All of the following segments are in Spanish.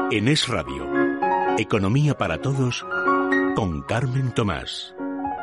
En Es Radio, Economía para Todos, con Carmen Tomás.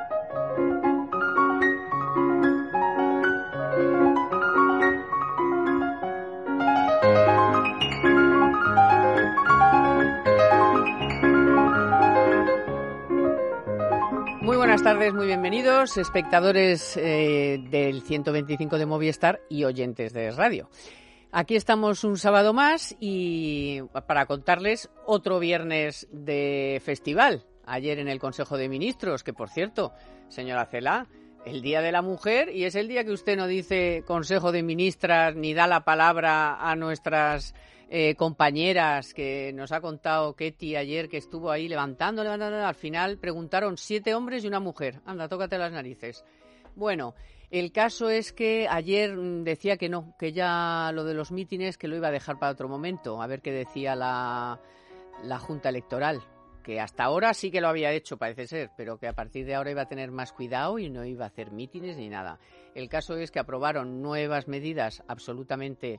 Muy buenas tardes, muy bienvenidos, espectadores del 125 de Movistar y oyentes de Es Radio. Aquí estamos un sábado más y para contarles otro viernes de festival. Ayer en el Consejo de Ministros, que por cierto, señora Celaá, el Día de la Mujer, y es el día que usted no dice Consejo de Ministras ni da la palabra a nuestras compañeras, que nos ha contado Ketty ayer que estuvo ahí levantando, al final preguntaron 7 hombres y una mujer. Anda, tócate las narices. Bueno, el caso es que ayer decía que no, que ya lo de los mítines que lo iba a dejar para otro momento, a ver qué decía la Junta Electoral, que hasta ahora sí que lo había hecho, parece ser, pero que a partir de ahora iba a tener más cuidado y no iba a hacer mítines ni nada. El caso es que aprobaron nuevas medidas absolutamente,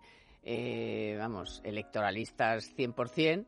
electoralistas 100%.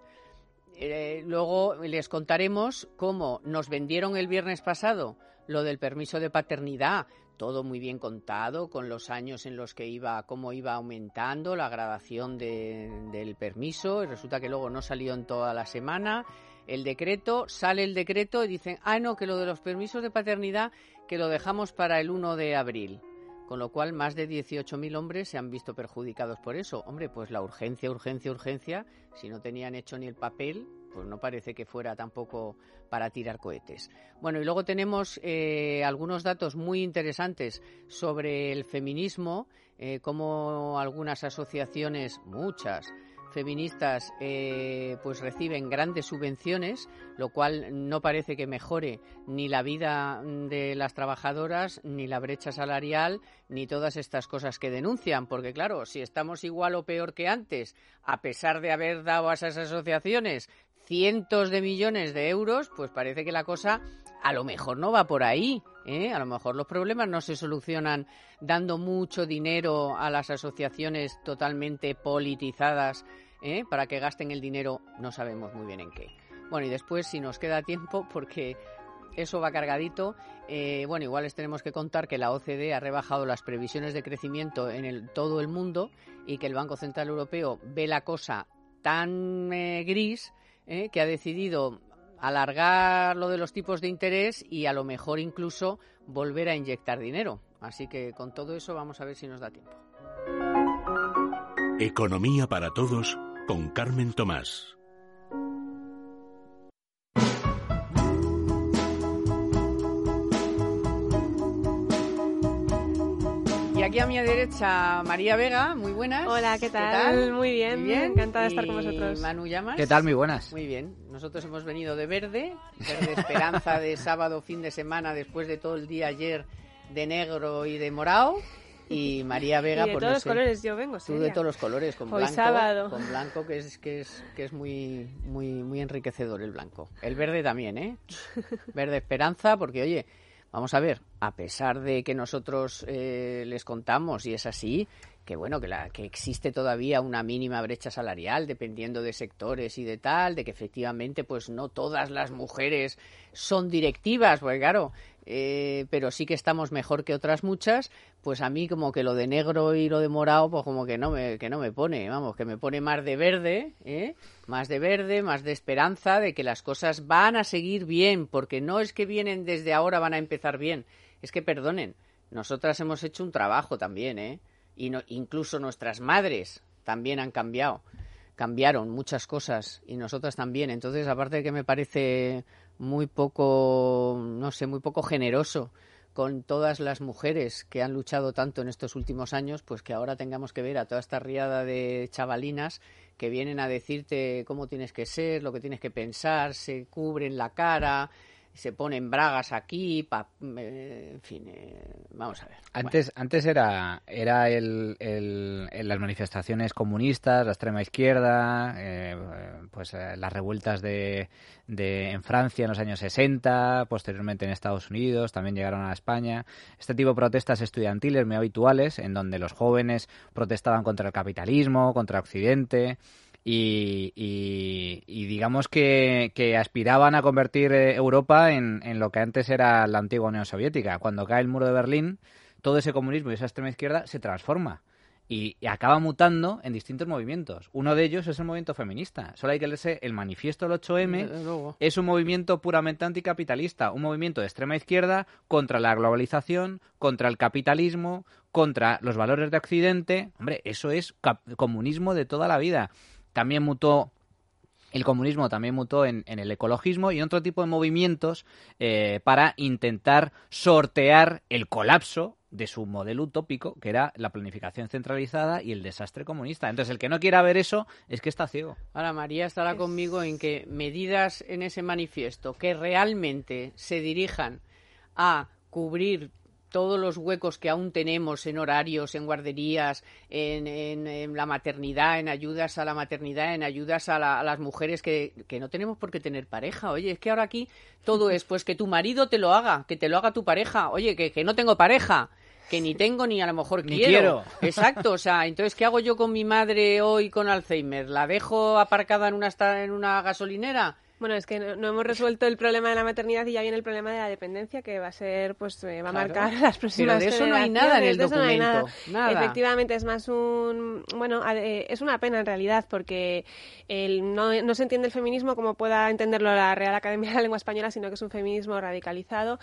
Luego les contaremos cómo nos vendieron el viernes pasado lo del permiso de paternidad, todo muy bien contado, con los años en los que cómo iba aumentando la gradación del permiso, y resulta que luego no salió en toda la semana sale el decreto y dicen, no, que lo de los permisos de paternidad que lo dejamos para el 1 de abril. Con lo cual, más de 18.000 hombres se han visto perjudicados por eso. Hombre, pues la urgencia, si no tenían hecho ni el papel, pues no parece que fuera tampoco para tirar cohetes. Bueno, y luego tenemos algunos datos muy interesantes sobre el feminismo, cómo algunas asociaciones, muchas feministas, pues reciben grandes subvenciones, lo cual no parece que mejore ni la vida de las trabajadoras, ni la brecha salarial, ni todas estas cosas que denuncian, porque claro, si estamos igual o peor que antes, a pesar de haber dado a esas asociaciones cientos de millones de euros, pues parece que la cosa a lo mejor no va por ahí, A lo mejor los problemas no se solucionan dando mucho dinero a las asociaciones totalmente politizadas, para que gasten el dinero, no sabemos muy bien en qué. Bueno, y después, si nos queda tiempo, porque eso va cargadito, igual les tenemos que contar que la OCDE ha rebajado las previsiones de crecimiento en todo el mundo y que el Banco Central Europeo ve la cosa tan gris, que ha decidido alargar lo de los tipos de interés y a lo mejor incluso volver a inyectar dinero. Así que con todo eso vamos a ver si nos da tiempo. Economía para Todos, con Carmen Tomás. Y aquí a mi derecha, María Vega, muy buenas. Hola, ¿qué tal? Muy bien, muy bien. Encantada de estar con vosotros. Manu Llamas. ¿Qué tal? Muy buenas. Muy bien. Nosotros hemos venido de verde esperanza de sábado, fin de semana, después de todo el día ayer de negro y de morado. Y María Vega, y de todos los colores yo vengo, sí. Tú de todos los colores, con hoy blanco, sábado. Con blanco, que es muy, muy, muy enriquecedor el blanco. El verde también, Verde esperanza, porque oye, vamos a ver, a pesar de que nosotros les contamos, y es así, que bueno, que existe todavía una mínima brecha salarial dependiendo de sectores y de tal, de que efectivamente pues no todas las mujeres son directivas, pues claro, pero sí que estamos mejor que otras muchas, pues a mí como que lo de negro y lo de morado, pues como que no me pone, vamos, que me pone más de verde, más de esperanza de que las cosas van a seguir bien, porque no es que vienen desde ahora, van a empezar bien, es que perdonen, nosotras hemos hecho un trabajo también, y incluso nuestras madres también cambiaron muchas cosas y nosotras también. Entonces, aparte de que me parece muy poco generoso con todas las mujeres que han luchado tanto en estos últimos años, pues que ahora tengamos que ver a toda esta riada de chavalinas que vienen a decirte cómo tienes que ser, lo que tienes que pensar, se cubren la cara, se ponen bragas aquí, en fin, vamos a ver. Antes era las manifestaciones comunistas, la extrema izquierda, las revueltas en Francia en los años 60, posteriormente en Estados Unidos, también llegaron a España. Este tipo de protestas estudiantiles muy habituales, en donde los jóvenes protestaban contra el capitalismo, contra Occidente, y digamos que aspiraban a convertir Europa en lo que antes era la antigua Unión Soviética. Cuando cae el muro de Berlín, todo ese comunismo y esa extrema izquierda se transforma y acaba mutando en distintos movimientos. Uno de ellos es el movimiento feminista. Solo hay que leerse el manifiesto del 8M. Es un movimiento puramente anticapitalista, un movimiento de extrema izquierda contra la globalización, contra el capitalismo, contra los valores de Occidente. Hombre, eso es comunismo de toda la vida. El comunismo también mutó en el ecologismo y en otro tipo de movimientos para intentar sortear el colapso de su modelo utópico, que era la planificación centralizada y el desastre comunista. Entonces, el que no quiera ver eso es que está ciego. Ahora, María estará conmigo en que medidas en ese manifiesto que realmente se dirijan a cubrir todos los huecos que aún tenemos en horarios, en guarderías, en la maternidad, en ayudas a la maternidad, en ayudas a las mujeres que no tenemos por qué tener pareja. Oye, es que ahora aquí todo es pues que tu marido te lo haga, que te lo haga tu pareja. Oye, que no tengo pareja, que ni tengo ni a lo mejor quiero. Exacto, o sea, entonces, ¿qué hago yo con mi madre hoy con Alzheimer? ¿La dejo aparcada en una gasolinera? Bueno, es que no hemos resuelto el problema de la maternidad y ya viene el problema de la dependencia, que va a ser, pues, va a marcar las próximas generaciones. Pero de eso no hay nada en el documento. Nada. Efectivamente, es más es una pena en realidad, porque no se entiende el feminismo como pueda entenderlo la Real Academia de la Lengua Española, sino que es un feminismo radicalizado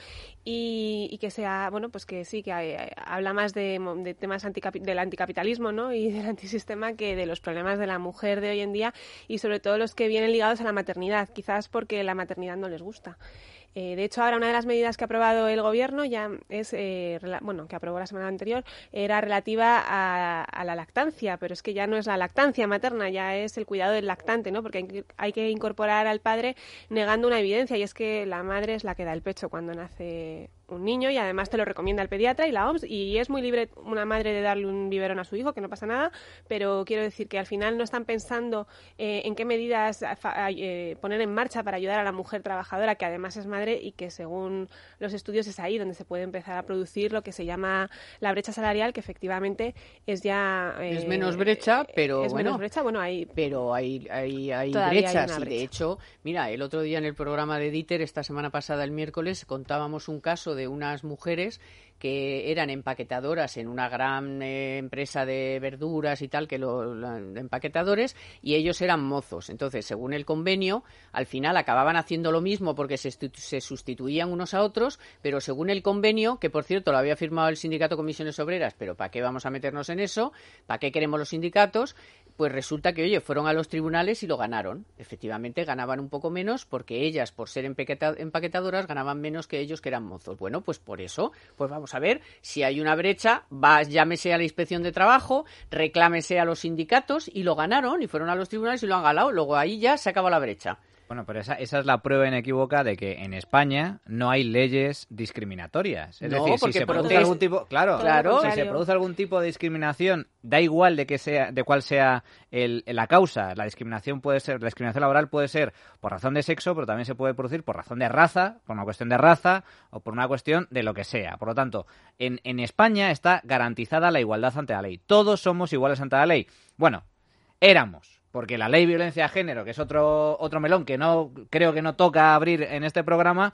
y que sea, bueno, pues que sí, que habla más de temas del anticapitalismo, ¿no? Y del antisistema que de los problemas de la mujer de hoy en día y sobre todo los que vienen ligados a la maternidad. Quizás porque la maternidad no les gusta. De hecho, ahora una de las medidas que ha aprobado el Gobierno ya es, que aprobó la semana anterior, era relativa a la lactancia, pero es que ya no es la lactancia materna, ya es el cuidado del lactante, ¿no? Porque hay que incorporar al padre negando una evidencia, y es que la madre es la que da el pecho cuando nace un niño, y además te lo recomienda el pediatra y la OMS, y es muy libre una madre de darle un biberón a su hijo, que no pasa nada, pero quiero decir que al final no están pensando en qué medidas poner en marcha para ayudar a la mujer trabajadora, que además es madre, y que según los estudios es ahí donde se puede empezar a producir lo que se llama la brecha salarial, que efectivamente es ya... es menos brecha, pero es menos brecha, pero hay brechas, y de hecho, mira, el otro día en el programa de Dieter, esta semana pasada, el miércoles, contábamos un caso de unas mujeres que eran empaquetadoras en una gran empresa de verduras y tal, empaquetadores, y ellos eran mozos. Entonces, según el convenio, al final acababan haciendo lo mismo porque se sustituían unos a otros, pero según el convenio, que por cierto lo había firmado el sindicato Comisiones Obreras, pero ¿para qué vamos a meternos en eso? ¿Para qué queremos los sindicatos? Pues resulta que, oye, fueron a los tribunales y lo ganaron. Efectivamente, ganaban un poco menos porque ellas, por ser empaquetadoras, ganaban menos que ellos, que eran mozos. Bueno, pues por eso, pues vamos a ver si hay una brecha, llámese a la Inspección de Trabajo, reclámese a los sindicatos, y lo ganaron, y fueron a los tribunales y lo han ganado. Luego ahí ya se acabó la brecha. Bueno, pero esa es la prueba inequívoca de que en España no hay leyes discriminatorias. Es decir, si se produce algún tipo, si se produce algún tipo de discriminación, da igual de cuál sea la causa. La discriminación laboral puede ser por razón de sexo, pero también se puede producir por razón de raza, por una cuestión de raza o por una cuestión de lo que sea. Por lo tanto, en España está garantizada la igualdad ante la ley. Todos somos iguales ante la ley. Bueno, éramos. Porque la ley de violencia de género, que es otro melón que no creo que no toca abrir en este programa,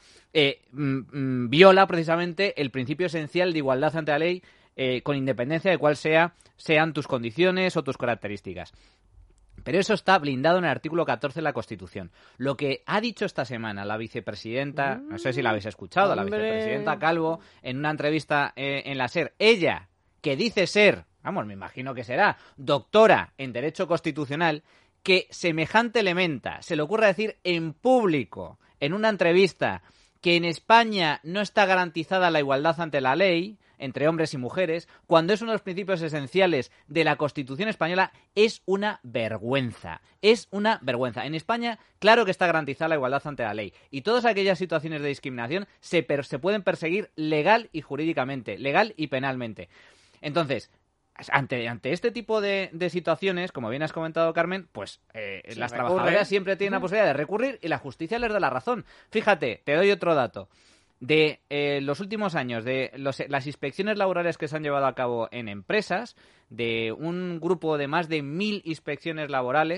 viola precisamente el principio esencial de igualdad ante la ley, con independencia de cuál sean tus condiciones o tus características. Pero eso está blindado en el artículo 14 de la Constitución. Lo que ha dicho esta semana la vicepresidenta, no sé si la habéis escuchado, la vicepresidenta Calvo, en una entrevista en la SER, ella, que dice ser... me imagino que será doctora en Derecho Constitucional, que semejante elementa se le ocurra decir en público, en una entrevista, que en España no está garantizada la igualdad ante la ley entre hombres y mujeres, cuando es uno de los principios esenciales de la Constitución española, es una vergüenza. Es una vergüenza. En España, claro que está garantizada la igualdad ante la ley. Y todas aquellas situaciones de discriminación se pueden perseguir legal y jurídicamente, legal y penalmente. Entonces, ante este tipo de situaciones, como bien has comentado, Carmen, pues las trabajadoras siempre tienen la posibilidad de recurrir y la justicia les da la razón. Fíjate, te doy otro dato. De los últimos años, de las inspecciones laborales que se han llevado a cabo en empresas, de un grupo de más de 1.000 inspecciones laborales,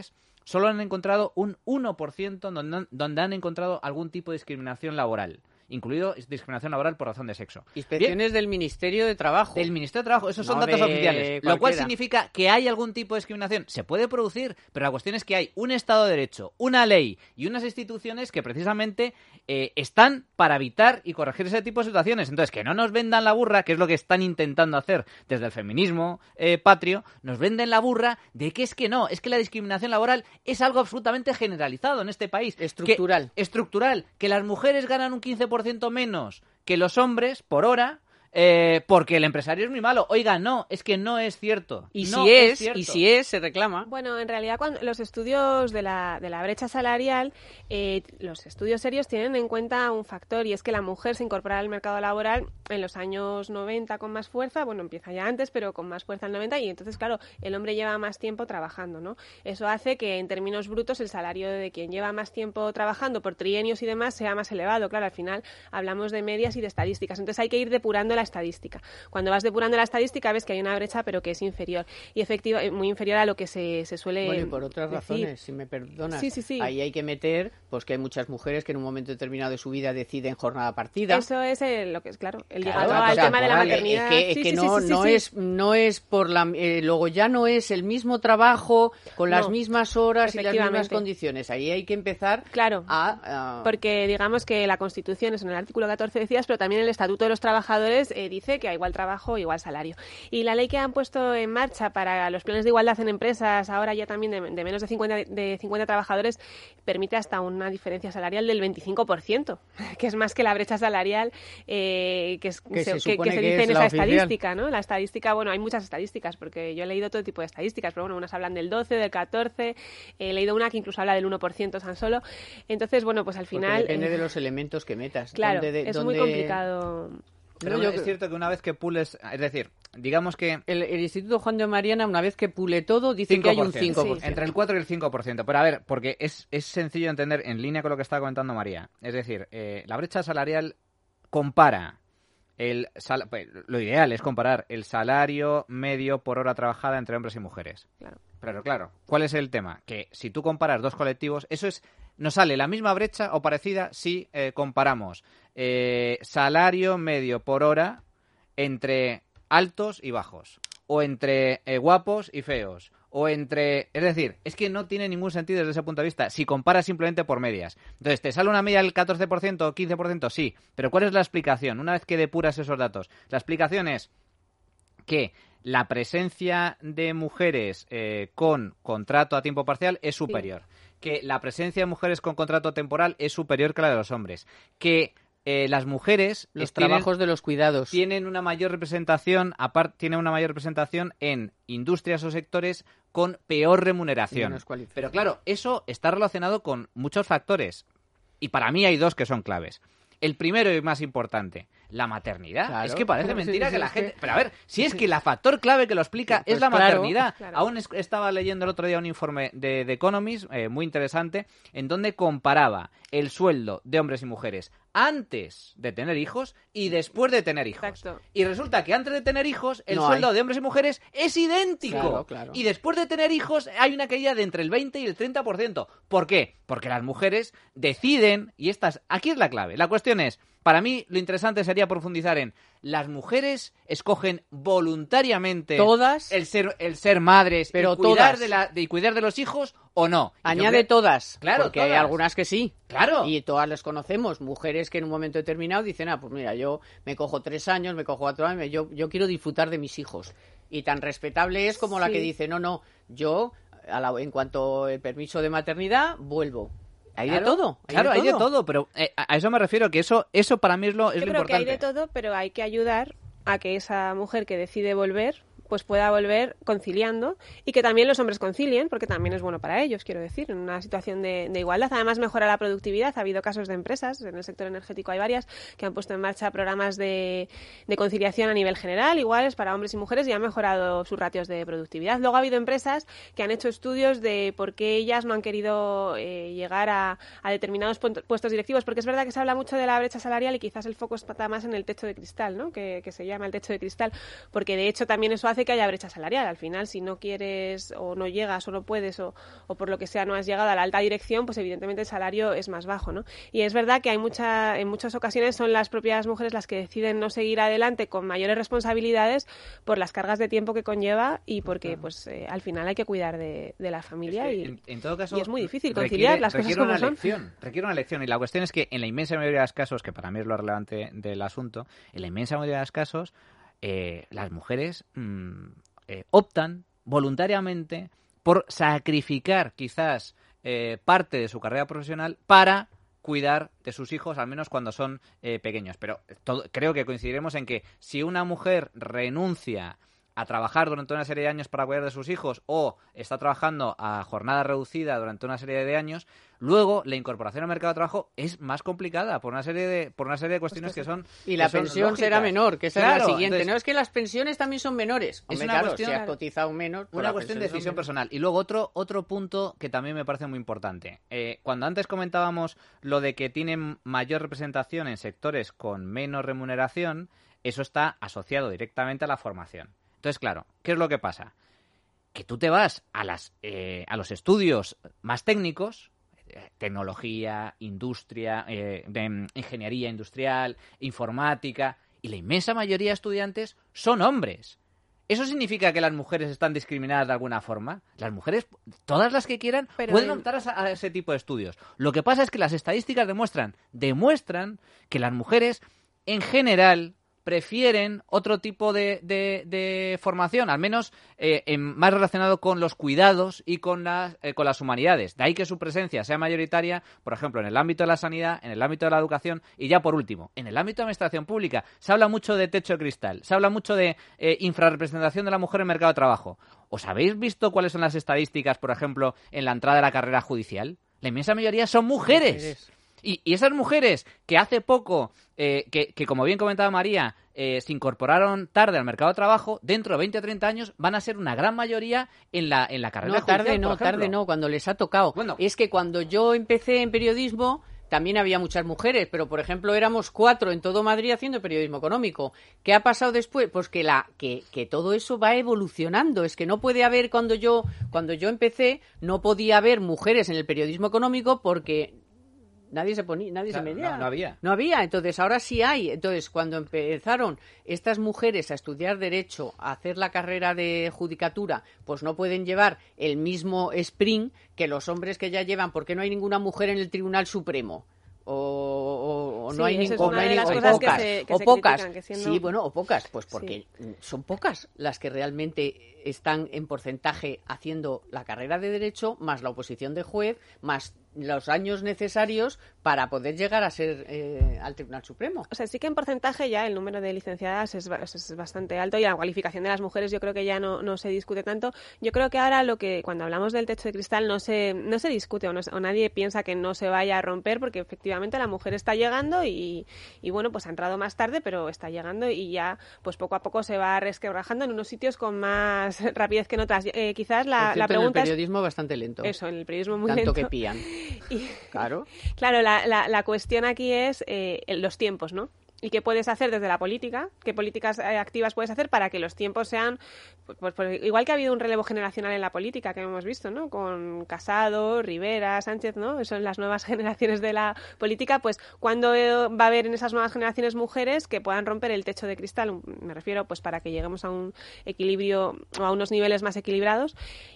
solo han encontrado un 1% donde han encontrado algún tipo de discriminación laboral, incluido discriminación laboral por razón de sexo. Inspecciones del Ministerio de Trabajo. Del Ministerio de Trabajo, esos son datos oficiales. Lo cual significa que hay algún tipo de discriminación. Se puede producir, pero la cuestión es que hay un Estado de Derecho, una ley y unas instituciones que precisamente están para evitar y corregir ese tipo de situaciones. Entonces, que no nos vendan la burra, que es lo que están intentando hacer desde el feminismo patrio, nos venden la burra de que es que la discriminación laboral es algo absolutamente generalizado en este país. Estructural. Estructural. Que las mujeres ganan un 15% menos que los hombres por hora porque el empresario es muy malo. Oiga, no, es que no es cierto. Y no si es, se reclama. Bueno, en realidad cuando los estudios de la brecha salarial, los estudios serios tienen en cuenta un factor, y es que la mujer se incorpora al mercado laboral en los años 90 con más fuerza, bueno, empieza ya antes, pero con más fuerza en el 90, y entonces, claro, el hombre lleva más tiempo trabajando, ¿no? Eso hace que en términos brutos el salario de quien lleva más tiempo trabajando por trienios y demás sea más elevado. Claro, al final hablamos de medias y de estadísticas, entonces hay que ir depurando la estadística. Cuando vas depurando la estadística ves que hay una brecha, pero que es inferior, y muy inferior a lo que se suele Bueno, y por otras decir. razones, si me perdonas. Sí. Ahí hay que meter pues que hay muchas mujeres que en un momento determinado de su vida deciden jornada partida. Eso es lo que es, claro, el Claro, llegado al tema de la maternidad. No es por la... luego ya no es el mismo trabajo, con las mismas horas y las mismas condiciones. Ahí hay que empezar porque digamos que la Constitución, es en el artículo 14 decías, pero también el Estatuto de los Trabajadores dice que a igual trabajo, igual salario. Y la ley que han puesto en marcha para los planes de igualdad en empresas, ahora ya también de menos de 50 trabajadores, permite hasta una diferencia salarial del 25%, que es más que la brecha salarial que se dice en esa estadística, ¿no? La estadística, bueno, hay muchas estadísticas, porque yo he leído todo tipo de estadísticas, pero bueno, unas hablan del 12, del 14, he leído una que incluso habla del 1% tan solo. Entonces, bueno, pues al final... Porque depende de los elementos que metas. Claro, es muy complicado. Pero es cierto que una vez que pules, es decir, digamos que... El Instituto Juan de Mariana, una vez que pule todo, dice 5%, que hay un 5%. Sí. Entre el 4 y el 5%. Pero a ver, porque es sencillo de entender en línea con lo que estaba comentando María. Es decir, la brecha salarial compara... lo ideal es comparar el salario medio por hora trabajada entre hombres y mujeres. Claro. Pero claro, ¿cuál es el tema? Que si tú comparas dos colectivos, nos sale la misma brecha o parecida si comparamos salario medio por hora entre altos y bajos, o entre guapos y feos, o entre... Es decir, es que no tiene ningún sentido desde ese punto de vista si comparas simplemente por medias. Entonces, ¿te sale una media del 14% o 15%? Sí, pero ¿cuál es la explicación? Una vez que depuras esos datos, la explicación es que la presencia de mujeres con contrato a tiempo parcial es superior, que la presencia de mujeres con contrato temporal es superior que la de los hombres, que las mujeres los trabajos de los cuidados tienen una mayor representación en industrias o sectores con peor remuneración. Pero claro, eso está relacionado con muchos factores y para mí hay dos que son claves. El primero y más importante, la maternidad. Claro, es que parece mentira que la gente... Pero a ver, si es que el factor clave que lo explica es la maternidad. Claro. Aún estaba leyendo el otro día un informe de The Economist, muy interesante, en donde comparaba el sueldo de hombres y mujeres antes de tener hijos y después de tener hijos. Exacto. Y resulta que antes de tener hijos el sueldo de hombres y mujeres es idéntico. Claro. Y después de tener hijos hay una caída de entre el 20 y el 30%. ¿Por qué? Porque las mujeres deciden, y aquí es la clave. La cuestión es, para mí lo interesante sería profundizar en las mujeres escogen voluntariamente todas el ser madres, pero y cuidar de los hijos o no. Añade todas, claro, porque todas. hay algunas que sí. Claro. Y todas las conocemos, mujeres que en un momento determinado dicen, pues mira, yo me cojo 3 años, me cojo 4 años, yo quiero disfrutar de mis hijos. Y tan respetable es como la que dice, no, yo en cuanto el permiso de maternidad vuelvo. Hay de todo. Hay de todo, pero a eso me refiero, que eso para mí es lo importante. Yo creo que hay de todo, pero hay que ayudar a que esa mujer que decide volver pues pueda volver conciliando y que también los hombres concilien, porque también es bueno para ellos, quiero decir, en una situación de igualdad. Además, mejora la productividad. Ha habido casos de empresas, en el sector energético hay varias, que han puesto en marcha programas de conciliación a nivel general, iguales para hombres y mujeres, y han mejorado sus ratios de productividad. Luego ha habido empresas que han hecho estudios de por qué ellas no han querido llegar a determinados puestos directivos, porque es verdad que se habla mucho de la brecha salarial y quizás el foco está más en el techo de cristal, ¿no? Que se llama el techo de cristal, porque de hecho también eso hace hace que haya brecha salarial. Al final, si no quieres o no llegas o no puedes o por lo que sea no has llegado a la alta dirección, pues evidentemente el salario es más bajo, ¿no? Y es verdad que en muchas ocasiones son las propias mujeres las que deciden no seguir adelante con mayores responsabilidades por las cargas de tiempo que conlleva y porque pues al final hay que cuidar de la familia en todo caso, y es muy difícil conciliar las cosas como son. Requiere una elección y la cuestión es que en la inmensa mayoría de los casos, que para mí es lo relevante del asunto, en la inmensa mayoría de los casos las mujeres optan voluntariamente por sacrificar quizás parte de su carrera profesional para cuidar de sus hijos, al menos cuando son pequeños. Pero creo que coincidiremos en que si una mujer renuncia a trabajar durante una serie de años para cuidar de sus hijos o está trabajando a jornada reducida durante una serie de años, luego la incorporación al mercado de trabajo es más complicada por una serie de cuestiones que son y la pensión será menor, que esa es la siguiente. Entonces, no, es que las pensiones también son menores. Hombre, es una claro, cuestión, si has cotizado menos, pues una cuestión de decisión personal. Y luego otro punto que también me parece muy importante. Cuando antes comentábamos lo de que tienen mayor representación en sectores con menos remuneración, eso está asociado directamente a la formación. Entonces, claro, ¿qué es lo que pasa? Que tú te vas a los estudios más técnicos, tecnología, industria, de ingeniería industrial, informática, y la inmensa mayoría de estudiantes son hombres. ¿Eso significa que las mujeres están discriminadas de alguna forma? Las mujeres, todas las que quieran, pueden optar a ese tipo de estudios. Lo que pasa es que las estadísticas demuestran que las mujeres, en general, prefieren otro tipo de formación, al menos más relacionado con los cuidados y con las humanidades. De ahí que su presencia sea mayoritaria, por ejemplo, en el ámbito de la sanidad, en el ámbito de la educación y ya por último, en el ámbito de la administración pública. Se habla mucho de techo de cristal, se habla mucho de infrarrepresentación de la mujer en el mercado de trabajo. ¿Os habéis visto cuáles son las estadísticas, por ejemplo, en la entrada de la carrera judicial? La inmensa mayoría son mujeres. Y esas mujeres que hace poco, que como bien comentaba María, se incorporaron tarde al mercado de trabajo, dentro de 20 o 30 años van a ser una gran mayoría en la carrera judicial. Tarde no, cuando les ha tocado. Bueno, es que cuando yo empecé en periodismo también había muchas mujeres, pero por ejemplo éramos 4 en todo Madrid haciendo periodismo económico. ¿Qué ha pasado después? Pues que todo eso va evolucionando. Es que no puede haber, cuando yo empecé, no podía haber mujeres en el periodismo económico porque nadie se medía. No había. Entonces, ahora sí hay. Entonces, cuando empezaron estas mujeres a estudiar Derecho, a hacer la carrera de judicatura, pues no pueden llevar el mismo sprint que los hombres que ya llevan, porque no hay ninguna mujer en el Tribunal Supremo. O no hay ninguna, o pocas. Sí, bueno, o pocas, pues porque son pocas las que realmente están en porcentaje haciendo la carrera de Derecho, más la oposición de juez, más los años necesarios para poder llegar a ser al Tribunal Supremo. O sea, sí que en porcentaje ya el número de licenciadas es bastante alto y la cualificación de las mujeres yo creo que ya no se discute tanto. Yo creo que ahora cuando hablamos del techo de cristal no se discute o nadie piensa que no se vaya a romper, porque efectivamente la mujer está llegando y bueno, pues ha entrado más tarde, pero está llegando y ya pues poco a poco se va resquebrajando en unos sitios con más rapidez que en otras. Quizás la pregunta en el periodismo bastante lento. Eso, en el periodismo muy tanto lento. Que pían. Claro, la cuestión aquí es los tiempos, ¿no? ¿Y qué puedes hacer desde la política? ¿Qué políticas activas puedes hacer para que los tiempos sean... Pues igual que ha habido un relevo generacional en la política que hemos visto, ¿no? Con Casado, Rivera, Sánchez, ¿no? Son las nuevas generaciones de la política. Pues ¿cuándo va a haber en esas nuevas generaciones mujeres que puedan romper el techo de cristal? Me refiero pues para que lleguemos a un equilibrio o a unos niveles más equilibrados.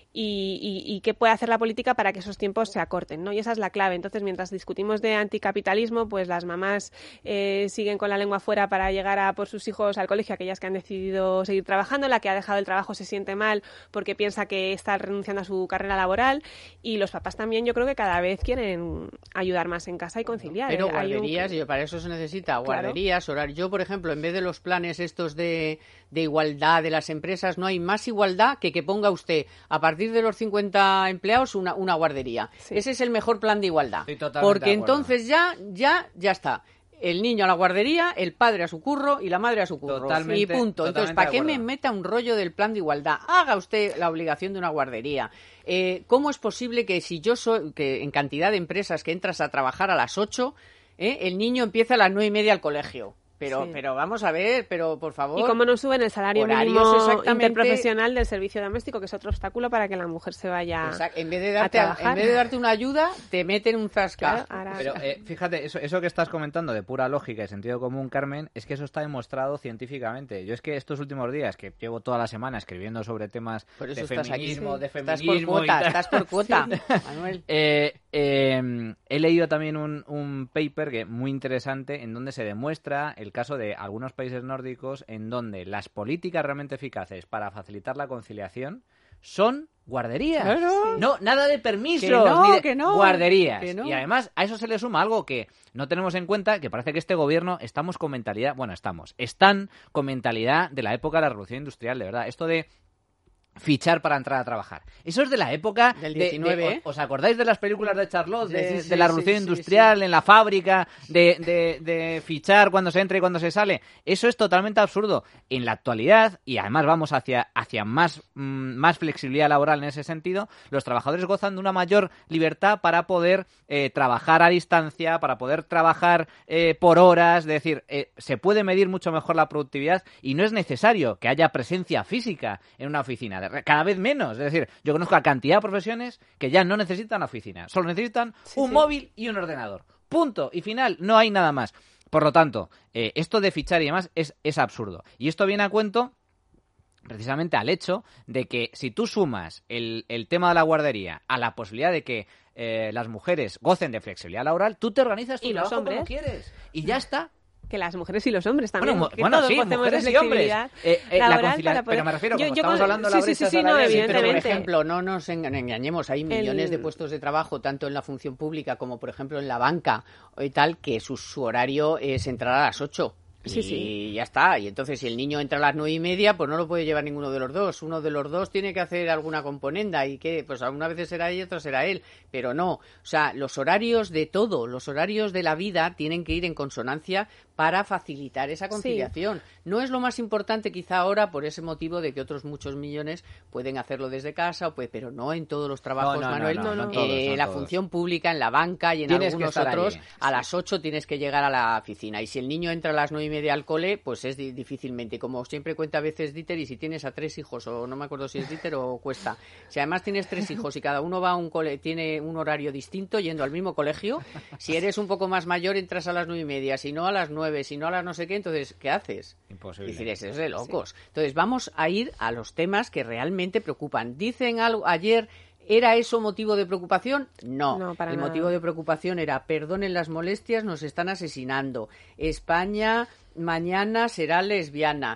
Y qué puede hacer la política para que esos tiempos se acorten, ¿no? Y esa es la clave. Entonces, mientras discutimos de anticapitalismo, pues las mamás siguen con la lengua fuera para llegar a por sus hijos al colegio, aquellas que han decidido seguir trabajando, la que ha dejado el trabajo se siente mal porque piensa que está renunciando a su carrera laboral, y los papás también yo creo que cada vez quieren ayudar más en casa y conciliar. Pero guarderías, y para eso se necesita guarderías, horarios. Yo, por ejemplo, en vez de los planes estos de igualdad de las empresas, no hay más igualdad que ponga usted a partir de los 50 empleados una guardería. Sí. Ese es el mejor plan de igualdad. Porque entonces ya está. El niño a la guardería, el padre a su curro y la madre a su curro. Y punto. Entonces, ¿para qué me meta un rollo del plan de igualdad? Haga usted la obligación de una guardería. ¿Cómo es posible que si yo soy, que en cantidad de empresas que entras a trabajar a las 8, el niño empieza a las 9:30 al colegio? Pero vamos a ver, pero por favor. Y cómo no suben el salario mínimo interprofesional del servicio doméstico, que es otro obstáculo para que la mujer se vaya en vez de darte una ayuda, te meten un zasca. Claro, pero fíjate, eso que estás comentando de pura lógica y sentido común, Carmen, es que eso está demostrado científicamente. Yo es que estos últimos días, que llevo toda la semana escribiendo sobre temas de feminismo, Estás por cuota, Manuel. He leído también un paper que muy interesante en donde se demuestra el caso de algunos países nórdicos en donde las políticas realmente eficaces para facilitar la conciliación son guarderías. Claro. No, nada de permisos, guarderías. Que no. Y además a eso se le suma algo que no tenemos en cuenta, que parece que este gobierno están con mentalidad de la época de la Revolución Industrial, de verdad. Esto de fichar para entrar a trabajar. Eso es de la época del 19, ¿os acordáis de las películas de Charlotte? De la Revolución Industrial, en la fábrica, de fichar cuando se entra y cuando se sale. Eso es totalmente absurdo. En la actualidad, y además vamos hacia más flexibilidad laboral en ese sentido, los trabajadores gozan de una mayor libertad para poder trabajar a distancia, para poder trabajar por horas, es decir, se puede medir mucho mejor la productividad y no es necesario que haya presencia física en una oficina. Cada vez menos, es decir, yo conozco a cantidad de profesiones que ya no necesitan oficina, solo necesitan un móvil y un ordenador, punto y final, no hay nada más. Por lo tanto, esto de fichar y demás es absurdo, y esto viene a cuento precisamente al hecho de que si tú sumas el tema de la guardería a la posibilidad de que las mujeres gocen de flexibilidad laboral, tú te organizas tu trabajo como quieres y ya está. Que las mujeres y los hombres también. Bueno, sí, mujeres y hombres. Pero me refiero, como estamos hablando de la brecha salarial, pero por ejemplo, no nos engañemos, hay millones de puestos de trabajo, tanto en la función pública como, por ejemplo, en la banca y tal, que su horario es entrar a las 8. Y ya está. Y entonces, si el niño entra a las 9:30, pues no lo puede llevar ninguno de los dos. Uno de los dos tiene que hacer alguna componenda. ¿Y qué? Pues algunas veces será ella, otra será él. Pero no. O sea, los horarios de todo, los horarios de la vida tienen que ir en consonancia para facilitar esa conciliación. Sí. No es lo más importante quizá ahora por ese motivo de que otros muchos millones pueden hacerlo desde casa, pero no en todos los trabajos, Manuel. La función pública, en la banca y en algunos otros, a las 8 tienes que llegar a la oficina. Y si el niño entra a las 9:30 al cole, pues es difícilmente. Como siempre cuenta a veces Dieter, y si tienes a 3 hijos, o no me acuerdo si es Dieter o Cuesta, si además tienes 3 hijos y cada uno va a un cole, tiene un horario distinto yendo al mismo colegio, si eres un poco más mayor entras a las 9:30, si no a las 9, si no a las no sé qué, entonces ¿qué haces? Imposible. Es decir, es de locos. Sí. Entonces vamos a ir a los temas que realmente preocupan. Dicen algo ayer. ¿Era eso motivo de preocupación? No para nada. Motivo de preocupación era, perdonen las molestias, nos están asesinando. España mañana será lesbiana.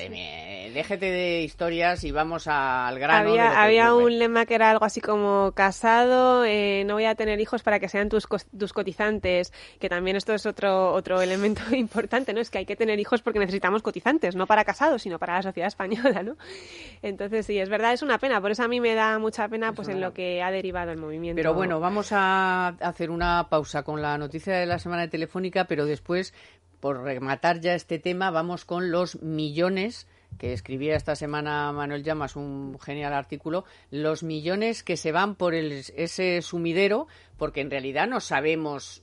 Déjate de historias y vamos al grano. Había un lema que era algo así como casado, no voy a tener hijos para que sean tus cotizantes, que también esto es otro elemento importante, ¿no? Es que hay que tener hijos porque necesitamos cotizantes, no para casados, sino para la sociedad española, ¿no? Entonces sí, es verdad, es una pena, por eso a mí me da mucha pena en lo que ha derivado el movimiento. Pero bueno, vamos a hacer una pausa con la noticia de la semana de Telefónica, pero después, por rematar ya este tema, vamos con los millones que escribía esta semana Manuel Llamas, un genial artículo, los millones que se van por ese sumidero, porque en realidad no sabemos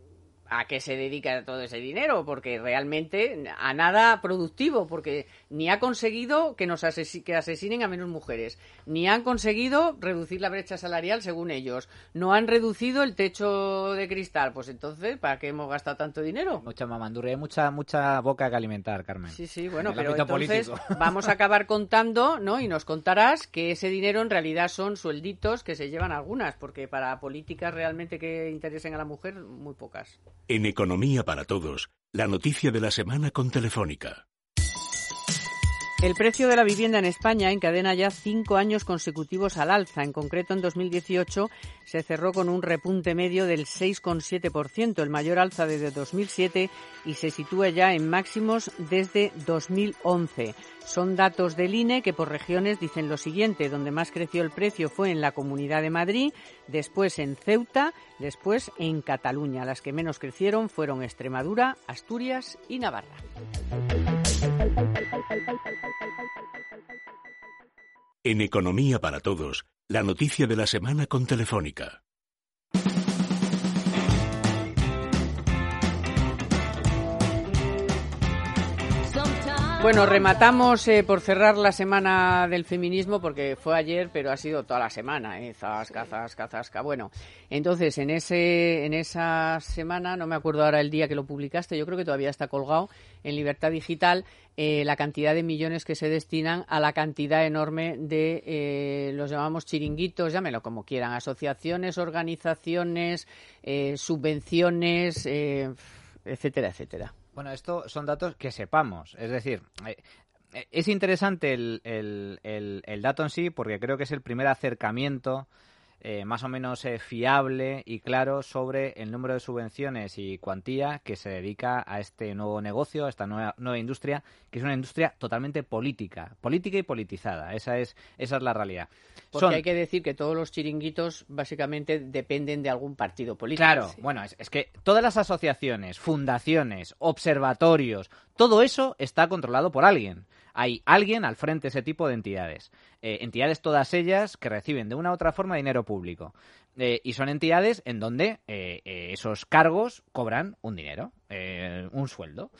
a qué se dedica todo ese dinero, porque realmente a nada productivo, porque ni ha conseguido que asesinen a menos mujeres, ni han conseguido reducir la brecha salarial según ellos, no han reducido el techo de cristal, pues entonces, ¿para qué hemos gastado tanto dinero? Mucha mamandurria, mucha boca que alimentar, Carmen. Sí, bueno, pero entonces vamos a acabar contando, ¿no? Y nos contarás que ese dinero en realidad son suelditos que se llevan algunas, porque para políticas realmente que interesen a la mujer, muy pocas. En Economía para Todos, la noticia de la semana con Telefónica. El precio de la vivienda en España encadena ya 5 años consecutivos al alza. En concreto, en 2018 se cerró con un repunte medio del 6,7%, el mayor alza desde 2007, y se sitúa ya en máximos desde 2011. Son datos del INE que por regiones dicen lo siguiente: donde más creció el precio fue en la Comunidad de Madrid, después en Ceuta, después en Cataluña. Las que menos crecieron fueron Extremadura, Asturias y Navarra. En Economía para Todos, la noticia de la semana con Telefónica. Bueno, rematamos por cerrar la semana del feminismo, porque fue ayer, pero ha sido toda la semana, zasca. Bueno, entonces en esa semana, no me acuerdo ahora el día que lo publicaste, yo creo que todavía está colgado en Libertad Digital, la cantidad de millones que se destinan a la cantidad enorme de, los llamamos chiringuitos, llámelo como quieran, asociaciones, organizaciones, subvenciones, etcétera, etcétera. Bueno, esto son datos que sepamos. Es decir, es interesante el dato en sí porque creo que es el primer acercamiento más o menos fiable y claro sobre el número de subvenciones y cuantía que se dedica a este nuevo negocio, a esta nueva industria, que es una industria totalmente política y politizada. Esa es la realidad. Porque hay que decir que todos los chiringuitos básicamente dependen de algún partido político. Claro, sí. Bueno, es que todas las asociaciones, fundaciones, observatorios, todo eso está controlado por alguien. Hay alguien al frente de ese tipo de entidades. Entidades todas ellas que reciben de una u otra forma dinero público. Y son entidades en donde esos cargos cobran un dinero, un sueldo.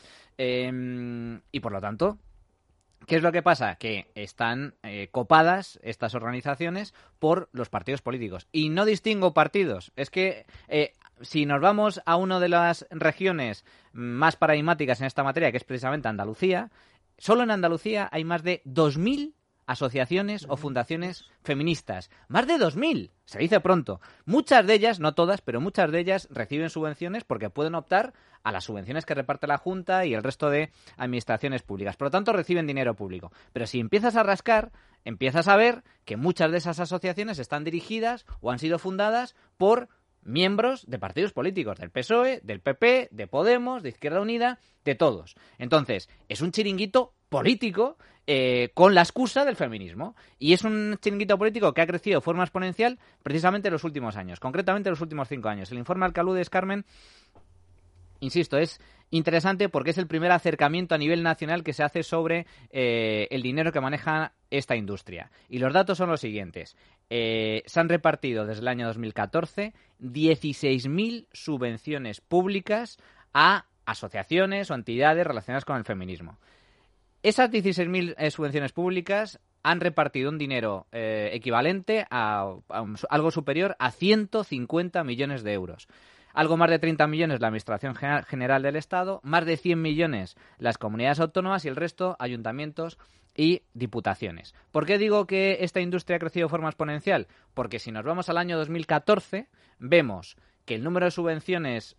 Y por lo tanto, ¿qué es lo que pasa? Que están copadas estas organizaciones por los partidos políticos. Y no distingo partidos. Es que si nos vamos a una de las regiones más paradigmáticas en esta materia, que es precisamente Andalucía, solo en Andalucía hay más de 2.000 asociaciones o fundaciones feministas. Más de 2.000, se dice pronto. Muchas de ellas, no todas, pero muchas de ellas reciben subvenciones porque pueden optar a las subvenciones que reparte la Junta y el resto de administraciones públicas. Por lo tanto, reciben dinero público. Pero si empiezas a rascar, empiezas a ver que muchas de esas asociaciones están dirigidas o han sido fundadas por miembros de partidos políticos, del PSOE, del PP, de Podemos, de Izquierda Unida, de todos. Entonces, es un chiringuito político con la excusa del feminismo. Y es un chiringuito político que ha crecido de forma exponencial precisamente en los últimos años, concretamente en los últimos 5 años. El informe Alcaludes, Carmen, insisto, es interesante porque es el primer acercamiento a nivel nacional que se hace sobre el dinero que maneja esta industria. Y los datos son los siguientes. Se han repartido desde el año 2014 16.000 subvenciones públicas a asociaciones o entidades relacionadas con el feminismo. Esas 16.000 subvenciones públicas han repartido un dinero equivalente a algo superior a 150 millones de euros. Algo más de 30 millones la Administración General del Estado, más de 100 millones las comunidades autónomas y el resto ayuntamientos y diputaciones. ¿Por qué digo que esta industria ha crecido de forma exponencial? Porque si nos vamos al año 2014, vemos que el número de subvenciones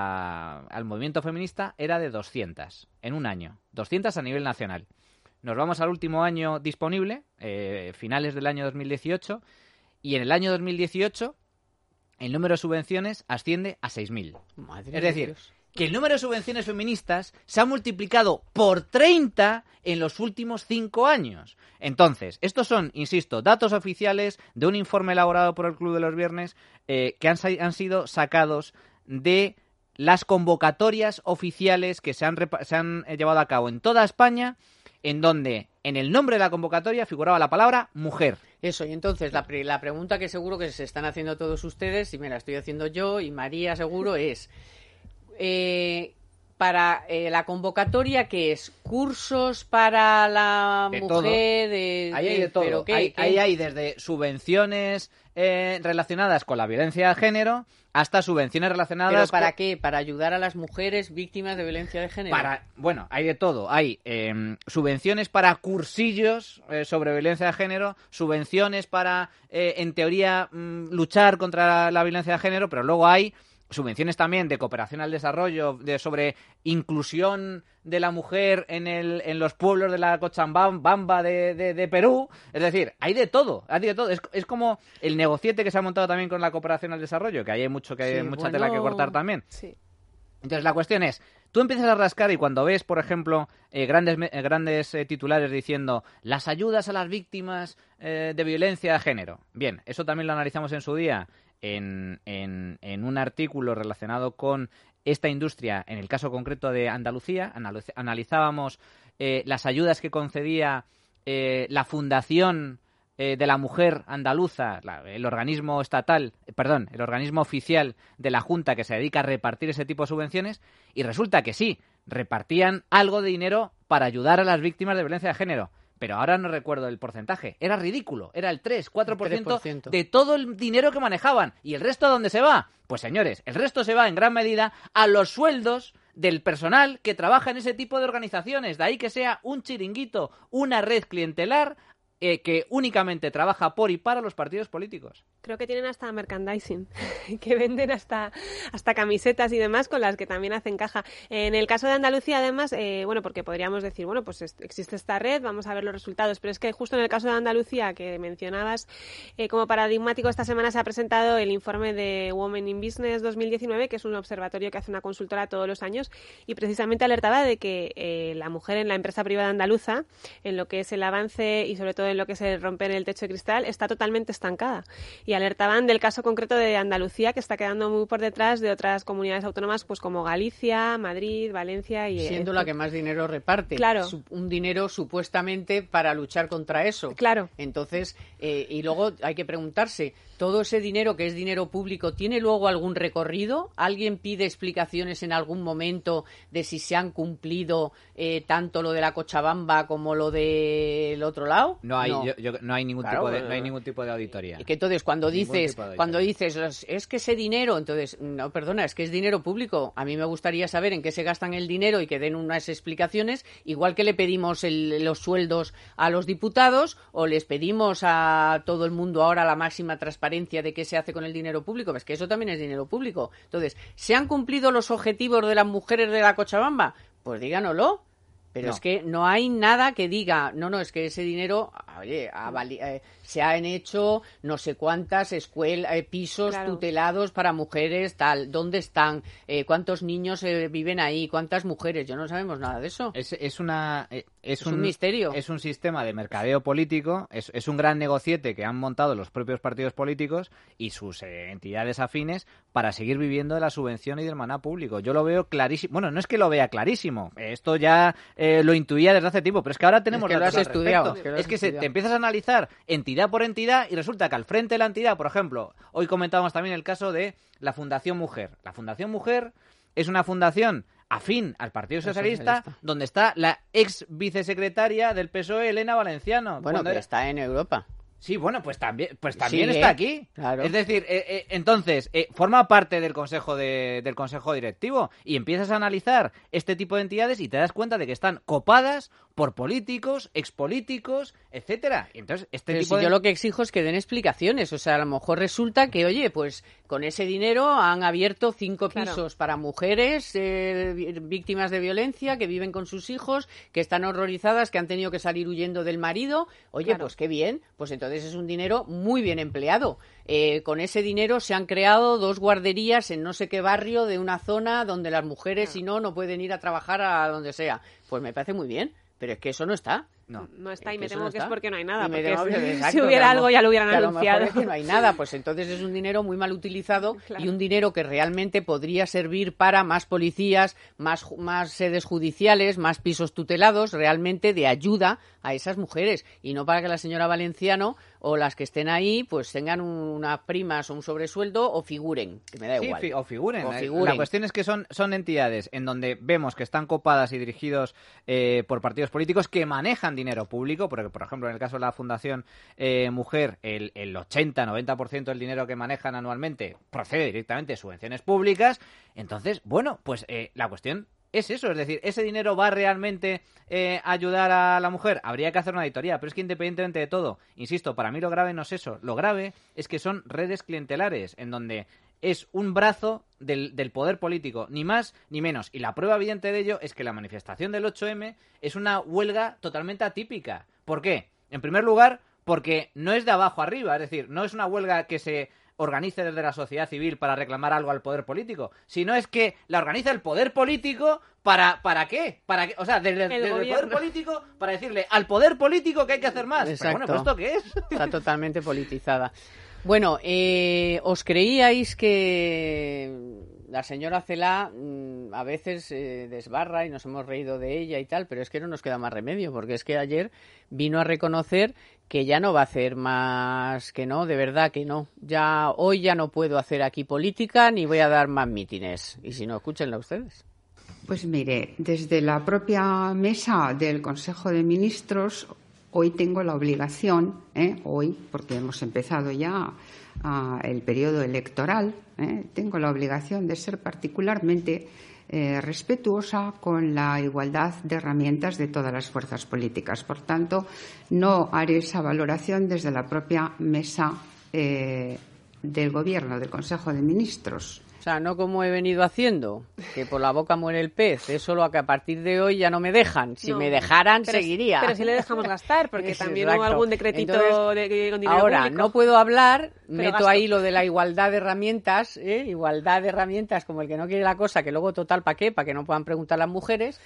al movimiento feminista era de 200 en un año, 200 a nivel nacional. Nos vamos al último año disponible, finales del año 2018, y en el año 2018 el número de subvenciones asciende a 6.000. Es decir, Dios, que el número de subvenciones feministas se ha multiplicado por 30 en los últimos 5 años. Entonces, estos son, insisto, datos oficiales de un informe elaborado por el Club de los Viernes que han sido sacados de las convocatorias oficiales que se han llevado a cabo en toda España, en donde en el nombre de la convocatoria figuraba la palabra mujer. Eso, y entonces la pregunta que seguro que se están haciendo todos ustedes, y me la estoy haciendo yo y María seguro, es para la convocatoria, ¿qué es? ¿Cursos para la de mujer? Todo. Ahí hay de todo. ¿Pero qué? Ahí hay desde subvenciones relacionadas con la violencia de género hasta subvenciones relacionadas... ¿Pero para qué? ¿Para ayudar a las mujeres víctimas de violencia de género? Bueno, hay de todo. Hay subvenciones para cursillos sobre violencia de género, subvenciones para, en teoría, luchar contra la violencia de género, pero luego hay subvenciones también de cooperación al desarrollo, sobre inclusión de la mujer en los pueblos de la Cochabamba de Perú. Es decir, hay de todo. Es como el negociete que se ha montado también con la cooperación al desarrollo, que hay mucha tela que cortar también. Sí. Entonces la cuestión es, tú empiezas a rascar y cuando ves, por ejemplo, grandes titulares diciendo las ayudas a las víctimas de violencia de género. Bien, eso también lo analizamos en su día en un artículo relacionado con esta industria, en el caso concreto de Andalucía. Analizábamos las ayudas que concedía la Fundación de la mujer andaluza, el organismo oficial de la Junta que se dedica a repartir ese tipo de subvenciones, y resulta que sí, repartían algo de dinero para ayudar a las víctimas de violencia de género. Pero ahora no recuerdo el porcentaje. Era ridículo. Era el 3-4% de todo el dinero que manejaban. ¿Y el resto a dónde se va? Pues señores, el resto se va en gran medida a los sueldos del personal que trabaja en ese tipo de organizaciones. De ahí que sea un chiringuito, una red clientelar que únicamente trabaja por y para los partidos políticos. Creo que tienen hasta merchandising, que venden hasta camisetas y demás con las que también hacen caja. En el caso de Andalucía, además, porque podríamos decir, pues existe esta red, vamos a ver los resultados, pero es que justo en el caso de Andalucía, que mencionabas, como paradigmático, esta semana se ha presentado el informe de Women in Business 2019, que es un observatorio que hace una consultora todos los años, y precisamente alertaba de que la mujer en la empresa privada andaluza, en lo que es el avance y sobre todo en lo que es el romper el techo de cristal, está totalmente estancada. Y alertaban del caso concreto de Andalucía, que está quedando muy por detrás de otras comunidades autónomas, pues como Galicia, Madrid, Valencia y... Siendo la que más dinero reparte. Claro. Un dinero supuestamente para luchar contra eso. Claro. Entonces, y luego hay que preguntarse, ¿todo ese dinero que es dinero público tiene luego algún recorrido? ¿Alguien pide explicaciones en algún momento de si se han cumplido tanto lo de la Cochabamba como lo del otro lado? No hay ningún tipo de auditoría. Y que entonces cuando dices es que ese dinero, entonces, no, perdona, es que es dinero público. A mí me gustaría saber en qué se gastan el dinero y que den unas explicaciones, igual que le pedimos los sueldos a los diputados o les pedimos a todo el mundo ahora la máxima transparencia de qué se hace con el dinero público. Es que eso también es dinero público. Entonces, ¿se han cumplido los objetivos de las mujeres de la Cochabamba? Pues díganoslo. Pero es que no hay nada que diga, es que ese dinero, oye, se han hecho no sé cuántas escuelas, pisos tutelados para mujeres, tal, ¿dónde están? ¿Cuántos niños viven ahí? ¿Cuántas mujeres? Yo no sabemos nada de eso. Es un misterio. Es un sistema de mercadeo político, es un gran negociete que han montado los propios partidos políticos y sus entidades afines para seguir viviendo de la subvención y del maná público. Yo lo veo clarísimo. Bueno, no es que lo vea clarísimo, esto ya lo intuía desde hace tiempo, pero es que ahora tenemos datos al respecto. Te empiezas a analizar entidad por entidad y resulta que al frente de la entidad, por ejemplo, hoy comentábamos también el caso de la Fundación Mujer. La Fundación Mujer es una fundación afín al Partido Socialista, donde está la ex vicesecretaria del PSOE, Elena Valenciano. Bueno, pero está en Europa. Sí, bueno, pues también sí, está aquí. Claro. Es decir, entonces, forma parte del consejo directivo y empiezas a analizar este tipo de entidades y te das cuenta de que están copadas por políticos, expolíticos, etcétera. Entonces, yo lo que exijo es que den explicaciones. O sea, a lo mejor resulta que, oye, pues con ese dinero han abierto 5 pisos para mujeres víctimas de violencia, que viven con sus hijos, que están horrorizadas, que han tenido que salir huyendo del marido. Oye, pues qué bien. Pues entonces es un dinero muy bien empleado. Con ese dinero se han creado 2 guarderías en no sé qué barrio de una zona donde las mujeres, si no pueden ir a trabajar a donde sea. Pues me parece muy bien. Pero es que eso no está. No está, y me temo que es porque no hay nada. Exacto, si hubiera algo ya lo hubieran anunciado. A lo mejor es que no hay nada, pues entonces es un dinero muy mal utilizado y un dinero que realmente podría servir para más policías, más sedes judiciales, más pisos tutelados, realmente de ayuda a esas mujeres y no para que la señora Valenciano o las que estén ahí pues tengan unas primas o un sobresueldo o figuren, que me da igual. Sí, o figuren. La cuestión es que son entidades en donde vemos que están copadas y dirigidos por partidos políticos que manejan dinero público, porque por ejemplo en el caso de la Fundación Mujer el 80-90% del dinero que manejan anualmente procede directamente de subvenciones públicas. Entonces, bueno, pues la cuestión es eso, es decir, ¿ese dinero va realmente a ayudar a la mujer? Habría que hacer una auditoría, pero es que independientemente de todo, insisto, para mí lo grave no es eso, lo grave es que son redes clientelares en donde es un brazo del poder político, ni más ni menos. Y la prueba evidente de ello es que la manifestación del 8M es una huelga totalmente atípica. ¿Por qué? En primer lugar, porque no es de abajo arriba, es decir, no es una huelga que se organice desde la sociedad civil para reclamar algo al poder político, sino es que la organiza el poder político ¿para qué? O sea, desde el poder político para decirle al poder político que hay que hacer más. Pero bueno, ¿pero esto qué es? Está totalmente politizada. Bueno, ¿os creíais que la señora Celaá a veces desbarra y nos hemos reído de ella y tal, pero es que no nos queda más remedio, porque es que ayer vino a reconocer que ya no va a hacer más, que no, de verdad que no. Hoy ya no puedo hacer aquí política ni voy a dar más mítines. Y si no, escúchenla ustedes. Pues mire, desde la propia mesa del Consejo de Ministros, hoy tengo la obligación, hoy, porque hemos empezado ya el periodo electoral, tengo la obligación de ser particularmente respetuosa con la igualdad de herramientas de todas las fuerzas políticas. Por tanto, no haré esa valoración desde la propia mesa del Gobierno, del Consejo de Ministros. O sea, no como he venido haciendo, que por la boca muere el pez, es solo que a partir de hoy ya no me dejan. Si me dejaran, seguiría. Pero si le dejamos gastar, porque también hubo algún decretito con dinero ahora, público. No puedo hablar, pero meto gasto. ahí lo de la igualdad de herramientas, igualdad de herramientas como el que no quiere la cosa, que luego total, ¿para qué? Para que no puedan preguntar las mujeres,